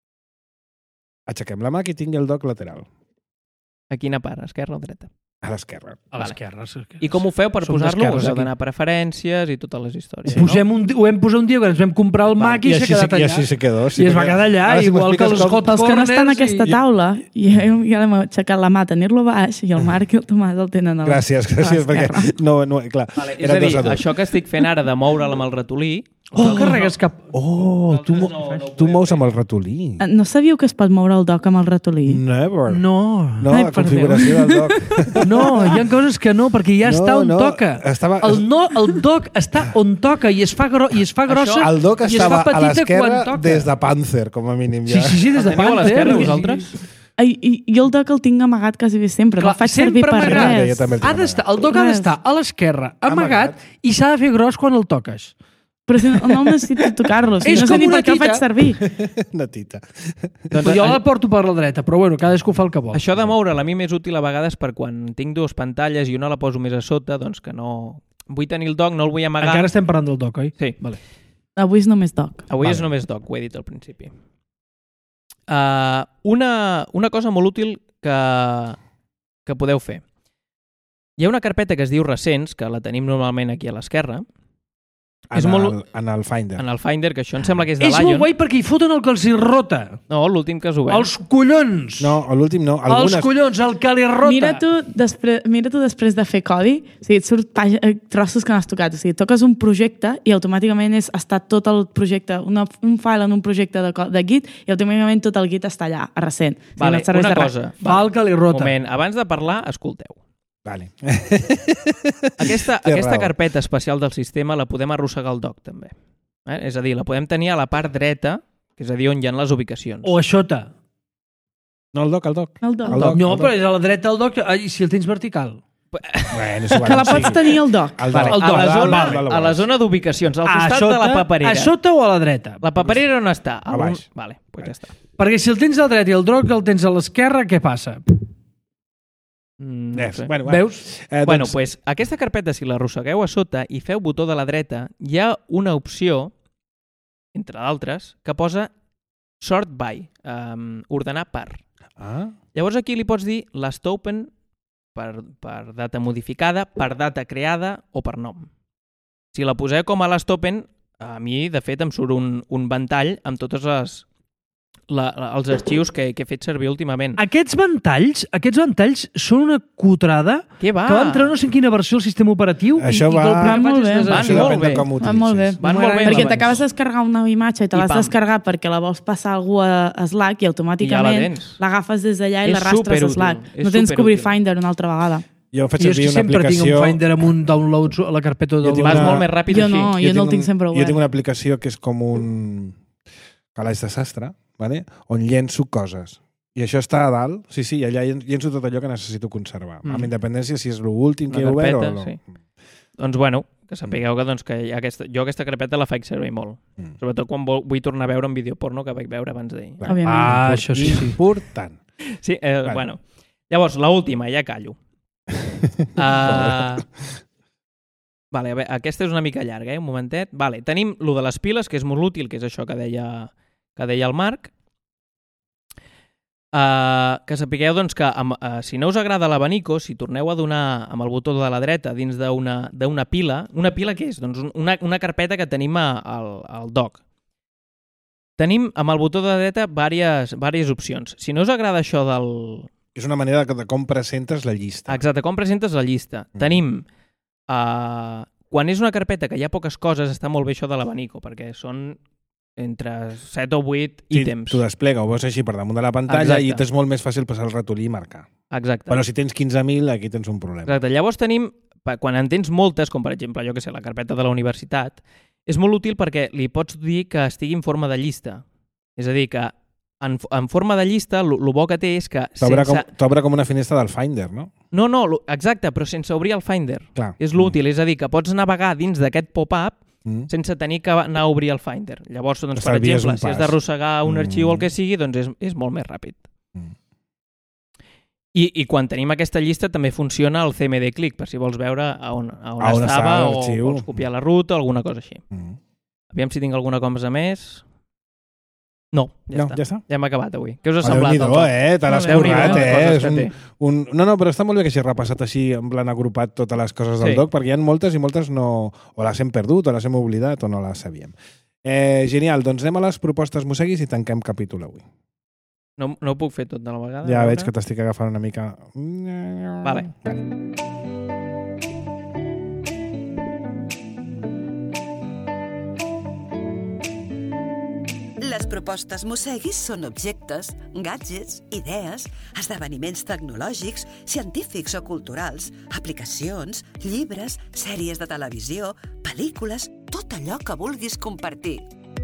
Aixequem la mà qui tingui el dock lateral. A quina part, esquerra o dreta? A l'esquerra. A l'esquerra. a l'esquerra. I com ho feu per Som posar-lo? d'esquerres, Us heu aquí. d'anar a preferències i totes les històries. Ho, posem un, di- ho vam posar un dia quan ens vam comprar el Mac i, s'ha quedat I allà. així se quedó. I es va quedar allà, igual que els hot Pels que no estan a corners aquesta i- taula, i jo ja l'hem aixecat la mà a tenir-lo baix i el Marc i el Tomàs el tenen a la- Gràcies, gràcies, a l'esquerra. perquè... No, no, clar, Vale, és eren a dir, dos a dos. això que estic fent ara de moure'l amb el ratolí... Oh, carregues cap... Oh, tu, mo no- no ho tu podem mous amb el ratolí. Eh, No sabíeu que es pot moure el dock amb el ratolí? Never. No, No, Ai, la per configuració del dock. no, hi ha coses que no, perquè ja No, està on no, toca. estava- El, no, el dock està on toca i es fa, gro i es fa grossa El dock i es estava fa a petita l'esquerra quan toca. des de Panzer, com a mínim. Sí, Ja. sí, sí, des de El teniu a Panther. l'esquerra, Sí, sí. vosaltres? I, i, jo el dock el tinc amagat quasi bé sempre, no el faig servir sempre per amagat. res. Jo també el tinc Ha d'estar, el dock Res. ha d'estar a l'esquerra, amagat, Amagat. i s'ha de fer gros quan el toques. Però si no, no necessito tocar-lo, si És no sé com ni una per què el tita. faig servir. Una tita. Doncs, jo a- la porto per la dreta, però bueno, cadascú fa el que vol. Això de moure'l a mi m'és útil a vegades per quan tinc dues pantalles i una la poso més a sota, doncs que no... Vull tenir el dock, no el vull amagar. Encara estem parlant del dock, oi? Sí. Vale. Avui és només dock. Avui Vale. és només dock, ho he dit al principi. Uh, una, una cosa molt útil que, que podeu fer. Hi ha una carpeta que es diu Recents, que la tenim normalment aquí a l'esquerra. En, És el, molt... en el Finder. En el Finder, que això em sembla que és de És Lion. molt guai perquè hi foten el que els hi rota. No, l'últim que has obert. Els collons! No, l'últim no. Algunes... Els collons, el que li rota. Mira tu, després, mira tu després de fer codi, o sigui, et surt pàg... trossos que no has tocat. O sigui, toques un projecte i automàticament és, està tot el projecte, una, un file en un projecte de, de Git i automàticament tot el Git està allà, a recent. O sigui, Vale, no et serveix una de res. cosa. Fa el que li rota. Un moment, abans de parlar, escolteu. Vale. Aquesta, Té aquesta raó. carpeta especial del sistema la podem arrossegar al dock, també. Eh? És a dir, la podem tenir a la part dreta, que és a dir, on hi ha les ubicacions. O a sota. No, el doc, el doc. El doc. El doc, No, el doc. però és a la dreta del doc. I si el tens vertical? Bueno, és igual, Que la o sigui, pots tenir al doc. El Vale, doc. el a, doc. la Val, zona, val, val, a la zona d'ubicacions, al A costat sota, de la paperera. a sota o a la dreta? La paperera on està? A baix. Vale, doncs ja està. Perquè si el tens a la dreta i el doc el tens a l'esquerra, què passa? Mm, no Yes. sé. Bueno, Veus? Eh, Bueno, doncs, pues, aquesta carpeta, si l'arrossegueu a sota i feu botó de la dreta, hi ha una opció, entre d'altres, que posa sort by, um, ordenar per. Ah, Llavors aquí li pots dir last open per, per data modificada, per data creada o per nom. Si la poseu com a last open, a mi, de fet, em surt un, un ventall amb totes les, la, la, els arxius que, que he fet servir últimament. Aquests ventalls, aquests ventalls són una cutrada Què va? que va entrar no sé en quina versió del sistema operatiu Això i, i va- que el primer Va molt patch és bé. des- Van això molt depèn bé. de com ho Va molt bé. utilitzis. Van molt bé. Perquè abans. t'acabes de descarregar una imatge i te I l'has pam. descarregat perquè la vols passar a algú a a Slack i I ja la automàticament tens. l'agafes des d'allà i És l'arrastres a superútil, Slack. és No tens que obrir superútil. Finder una altra vegada. Jo faig Jo és servir que una sempre tinc aplicació... un Finder amb un download a la carpeta de Jo tinc download. Vas una- molt més ràpid Jo així. no, jo no el tinc sempre Jo obert. tinc una aplicació que és com un calaix de sastre, vale? On llenço coses. I això està a dalt, sí, sí, i allà llenço tot allò que necessito conservar. Mm. Amb independència si és l'últim que he La obert o carpeta, no. sí. Doncs bueno, que sapigueu que, doncs, que hi ha aquesta, jo aquesta carpeta la faig servir molt. Mm. Sobretot quan vol, vull tornar a veure un vídeo porno que vaig veure abans d'ahir. Clar. Òbviament. Ah, això sí, sí. Important. Sí, eh, Vale. bueno. Llavors, l'última, ja callo. Uh, vale, a veure, aquesta és una mica llarga, eh? Un momentet. Vale, tenim lo de les piles, que és molt útil, que és això que deia, que deia el Marc. Uh, que sapigueu doncs, que amb, uh, si no us agrada l'abanico, si torneu a donar amb el botó de la dreta dins d'una d'una pila, una pila què és? Doncs una, una carpeta que tenim a, al, al dock. Tenim amb el botó de la dreta diverses, diverses opcions. Si no us agrada això del... És una manera de, de com presentes la llista. Exacte, com presentes la llista. Mm. Tenim... Uh, quan és una carpeta que hi ha poques coses, està molt bé això de l'abanico, perquè són entre set o vuit Sí, ítems. tu desplega, ho veus així per damunt de la pantalla Exacte. i t'és molt més fàcil passar el ratolí i marcar. Exacte. Però si tens quinze mil, aquí tens un problema. Exacte. Llavors tenim, pa- quan en tens moltes, com per exemple, jo que sé, la carpeta de la universitat, és molt útil perquè li pots dir que estigui en forma de llista. És a dir, que en, en forma de llista, el bo que té és que T'obre sense... com, t'obre com una finestra del Finder, no? No, no, lo- exacte, però sense obrir el Finder. Clar. És l'útil, és a dir, que pots navegar dins d'aquest pop-up Mm. sense tenir que anar a obrir el Finder. Llavors, doncs, per Estalvies exemple, un si has pas. d'arrossegar un Mm. arxiu o el que sigui, doncs és, és molt més ràpid. Mm. I, I quan tenim aquesta llista també funciona el C M D click, per si vols veure a on, a on, A on estava estava o l'arxiu. vols copiar la ruta o alguna cosa així. Mm. Aviam si tinc alguna cosa més. No, ja No, està. ja està. Ja hem acabat avui. Què us ha Oh, semblat? Déu-n'hi-do, el joc? eh? Te l'has Déu-n'hi-do, currat, les eh? coses És que un, té. un... No, no, però està molt bé que hagi repassat així, en plan agrupat totes les coses del Sí. doc, perquè hi ha moltes i moltes no... o les hem perdut, o les hem oblidat, o no les sabíem. Eh, genial, doncs anem a les propostes mosseguis i tanquem capítol avui. No, no ho puc fer tot de la vegada? Ja a veig veure? que t'estic agafant una mica... Vale. Les propostes Mosseguis són objectes, gadgets, idees, esdeveniments tecnològics, científics o culturals, aplicacions, llibres, sèries de televisió, pel·lícules, tot allò que vulguis compartir.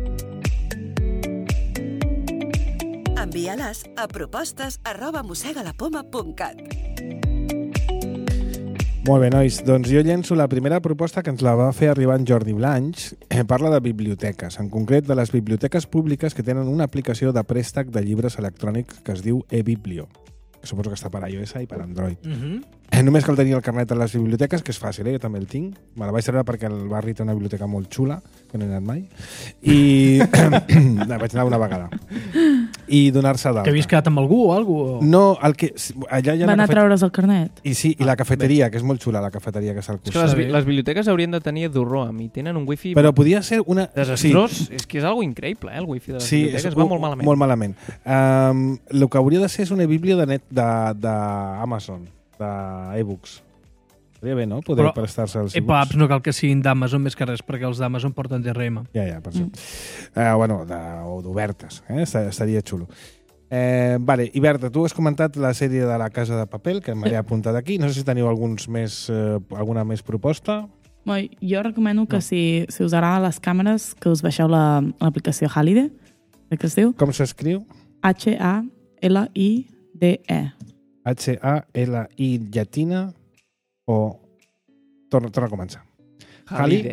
Envia-les a propostes arroba mossegalapoma punt cat. Molt bé, nois. Doncs jo llenço la primera proposta que ens la va fer arribar en Jordi Blanch. Eh, parla de biblioteques, en concret de les biblioteques públiques que tenen una aplicació de préstec de llibres electrònics que es diu eBiblio, que suposo que està per iOS i per Android. Uh -huh. Eh, només cal tenir el carnet a les biblioteques, que és fàcil, eh? Jo també el tinc. Me la vaig treure perquè el barri té una biblioteca molt xula, que no he anat mai. I vaig anar una vegada. i donar-se d'alta. Que havies quedat amb algú o alguna cosa? No, el que... Allà hi ha Va anar a cafet... treure's el carnet. I sí, i la cafeteria, que és molt xula, la cafeteria que és al És que costat. les, bi- les biblioteques haurien de tenir Durroam i tenen un wifi Però podia ser una... desastrós. Sí. És que és algo increïble, eh, el wifi de les Sí, biblioteques. és, Va molt malament. Molt malament. Um, el que hauria de ser és una bíblia de net d'Amazon, d'e-books. Seria bé, no? Poder Però- prestar-se als Eh, però apps no cal que siguin d'Amazon més que res, perquè els d'Amazon porten D R M. Ja, ja, per això. Mm. Uh, bueno, de, o d'obertes, eh? Estaria xulo. Eh, vale, i Berta, tu has comentat la sèrie de La Casa de Papel, que m'he apuntat aquí. No sé si teniu alguns més, eh, alguna més proposta. Moi, jo recomano que no. si, si us agrada les càmeres, que us baixeu la- l'aplicació Halide, crec que es diu. Com s'escriu? H A L I D E. H A L I llatina o... Torna, torna a començar. Halide.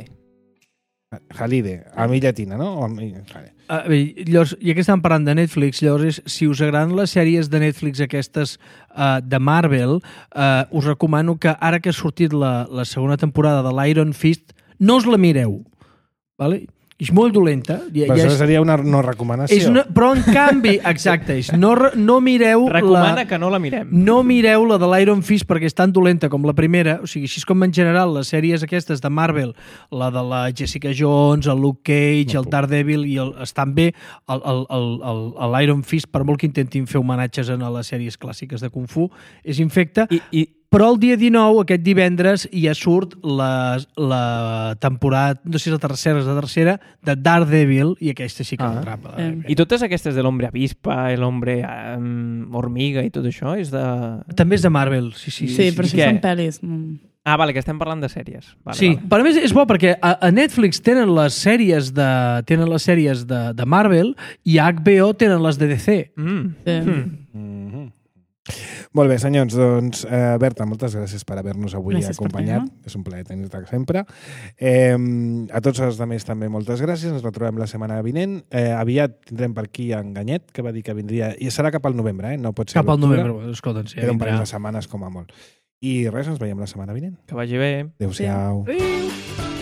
Halide. A mi llatina, no? O a mi... Vale. Uh, bé, llavors, ja que estem parlant de Netflix, llavors, és, si us agraden les sèries de Netflix aquestes uh, de Marvel, uh, us recomano que ara que ha sortit la, la segona temporada de l'Iron Fist, no us la mireu. Vale? És molt dolenta. Ja, Però ja això és, seria una no recomanació. és una, però en canvi, exacte, és, no, re- no mireu Recomana la, que no la mirem. no mireu la de l'Iron Fist perquè és tan dolenta com la primera, o sigui, així és com en general les sèries aquestes de Marvel, la de la Jessica Jones, el Luke Cage, No el puc. Daredevil, i el, estan bé, el- el- el- el- el- l'Iron Fist, per molt que intentin fer homenatges a les sèries clàssiques de Kung Fu, és infecte, I, i però el dia dinou, aquest divendres, ja surt la, la temporada, no sé si és la tercera, és la tercera, de Daredevil, i aquesta sí que Ah. m'atrapa. Eh. I totes aquestes de l'hombre avispa, l'hombre um, hormiga i tot això és de... També és de Marvel, sí, sí. Sí, sí, sí però sí. això Què? són pel·lis. Mm. Ah, vale, que estem parlant de sèries. Vale, Sí, vale. per a més és bo perquè a, a Netflix tenen les sèries de tenen les sèries de, de Marvel i a H B O tenen les de D C. Mm. Sí. Mm. Mm-hmm. Molt bé, senyors, doncs, eh, Berta, moltes gràcies per haver-nos avui Gràcies per acompanyat. tenir-me. És un plaer tenir-te sempre. Eh, a tots els altres també moltes gràcies. Ens retrobem la setmana vinent. Eh, aviat tindrem per aquí en Ganyet, que va dir que vindria... I serà cap al novembre, eh? No pot ser Cap al l'octubre. novembre, escolta, sí, Queda un vindrà. parell de setmanes com a molt. I res, ens veiem la setmana vinent. Que vagi bé. Adéu-siau. Adéu.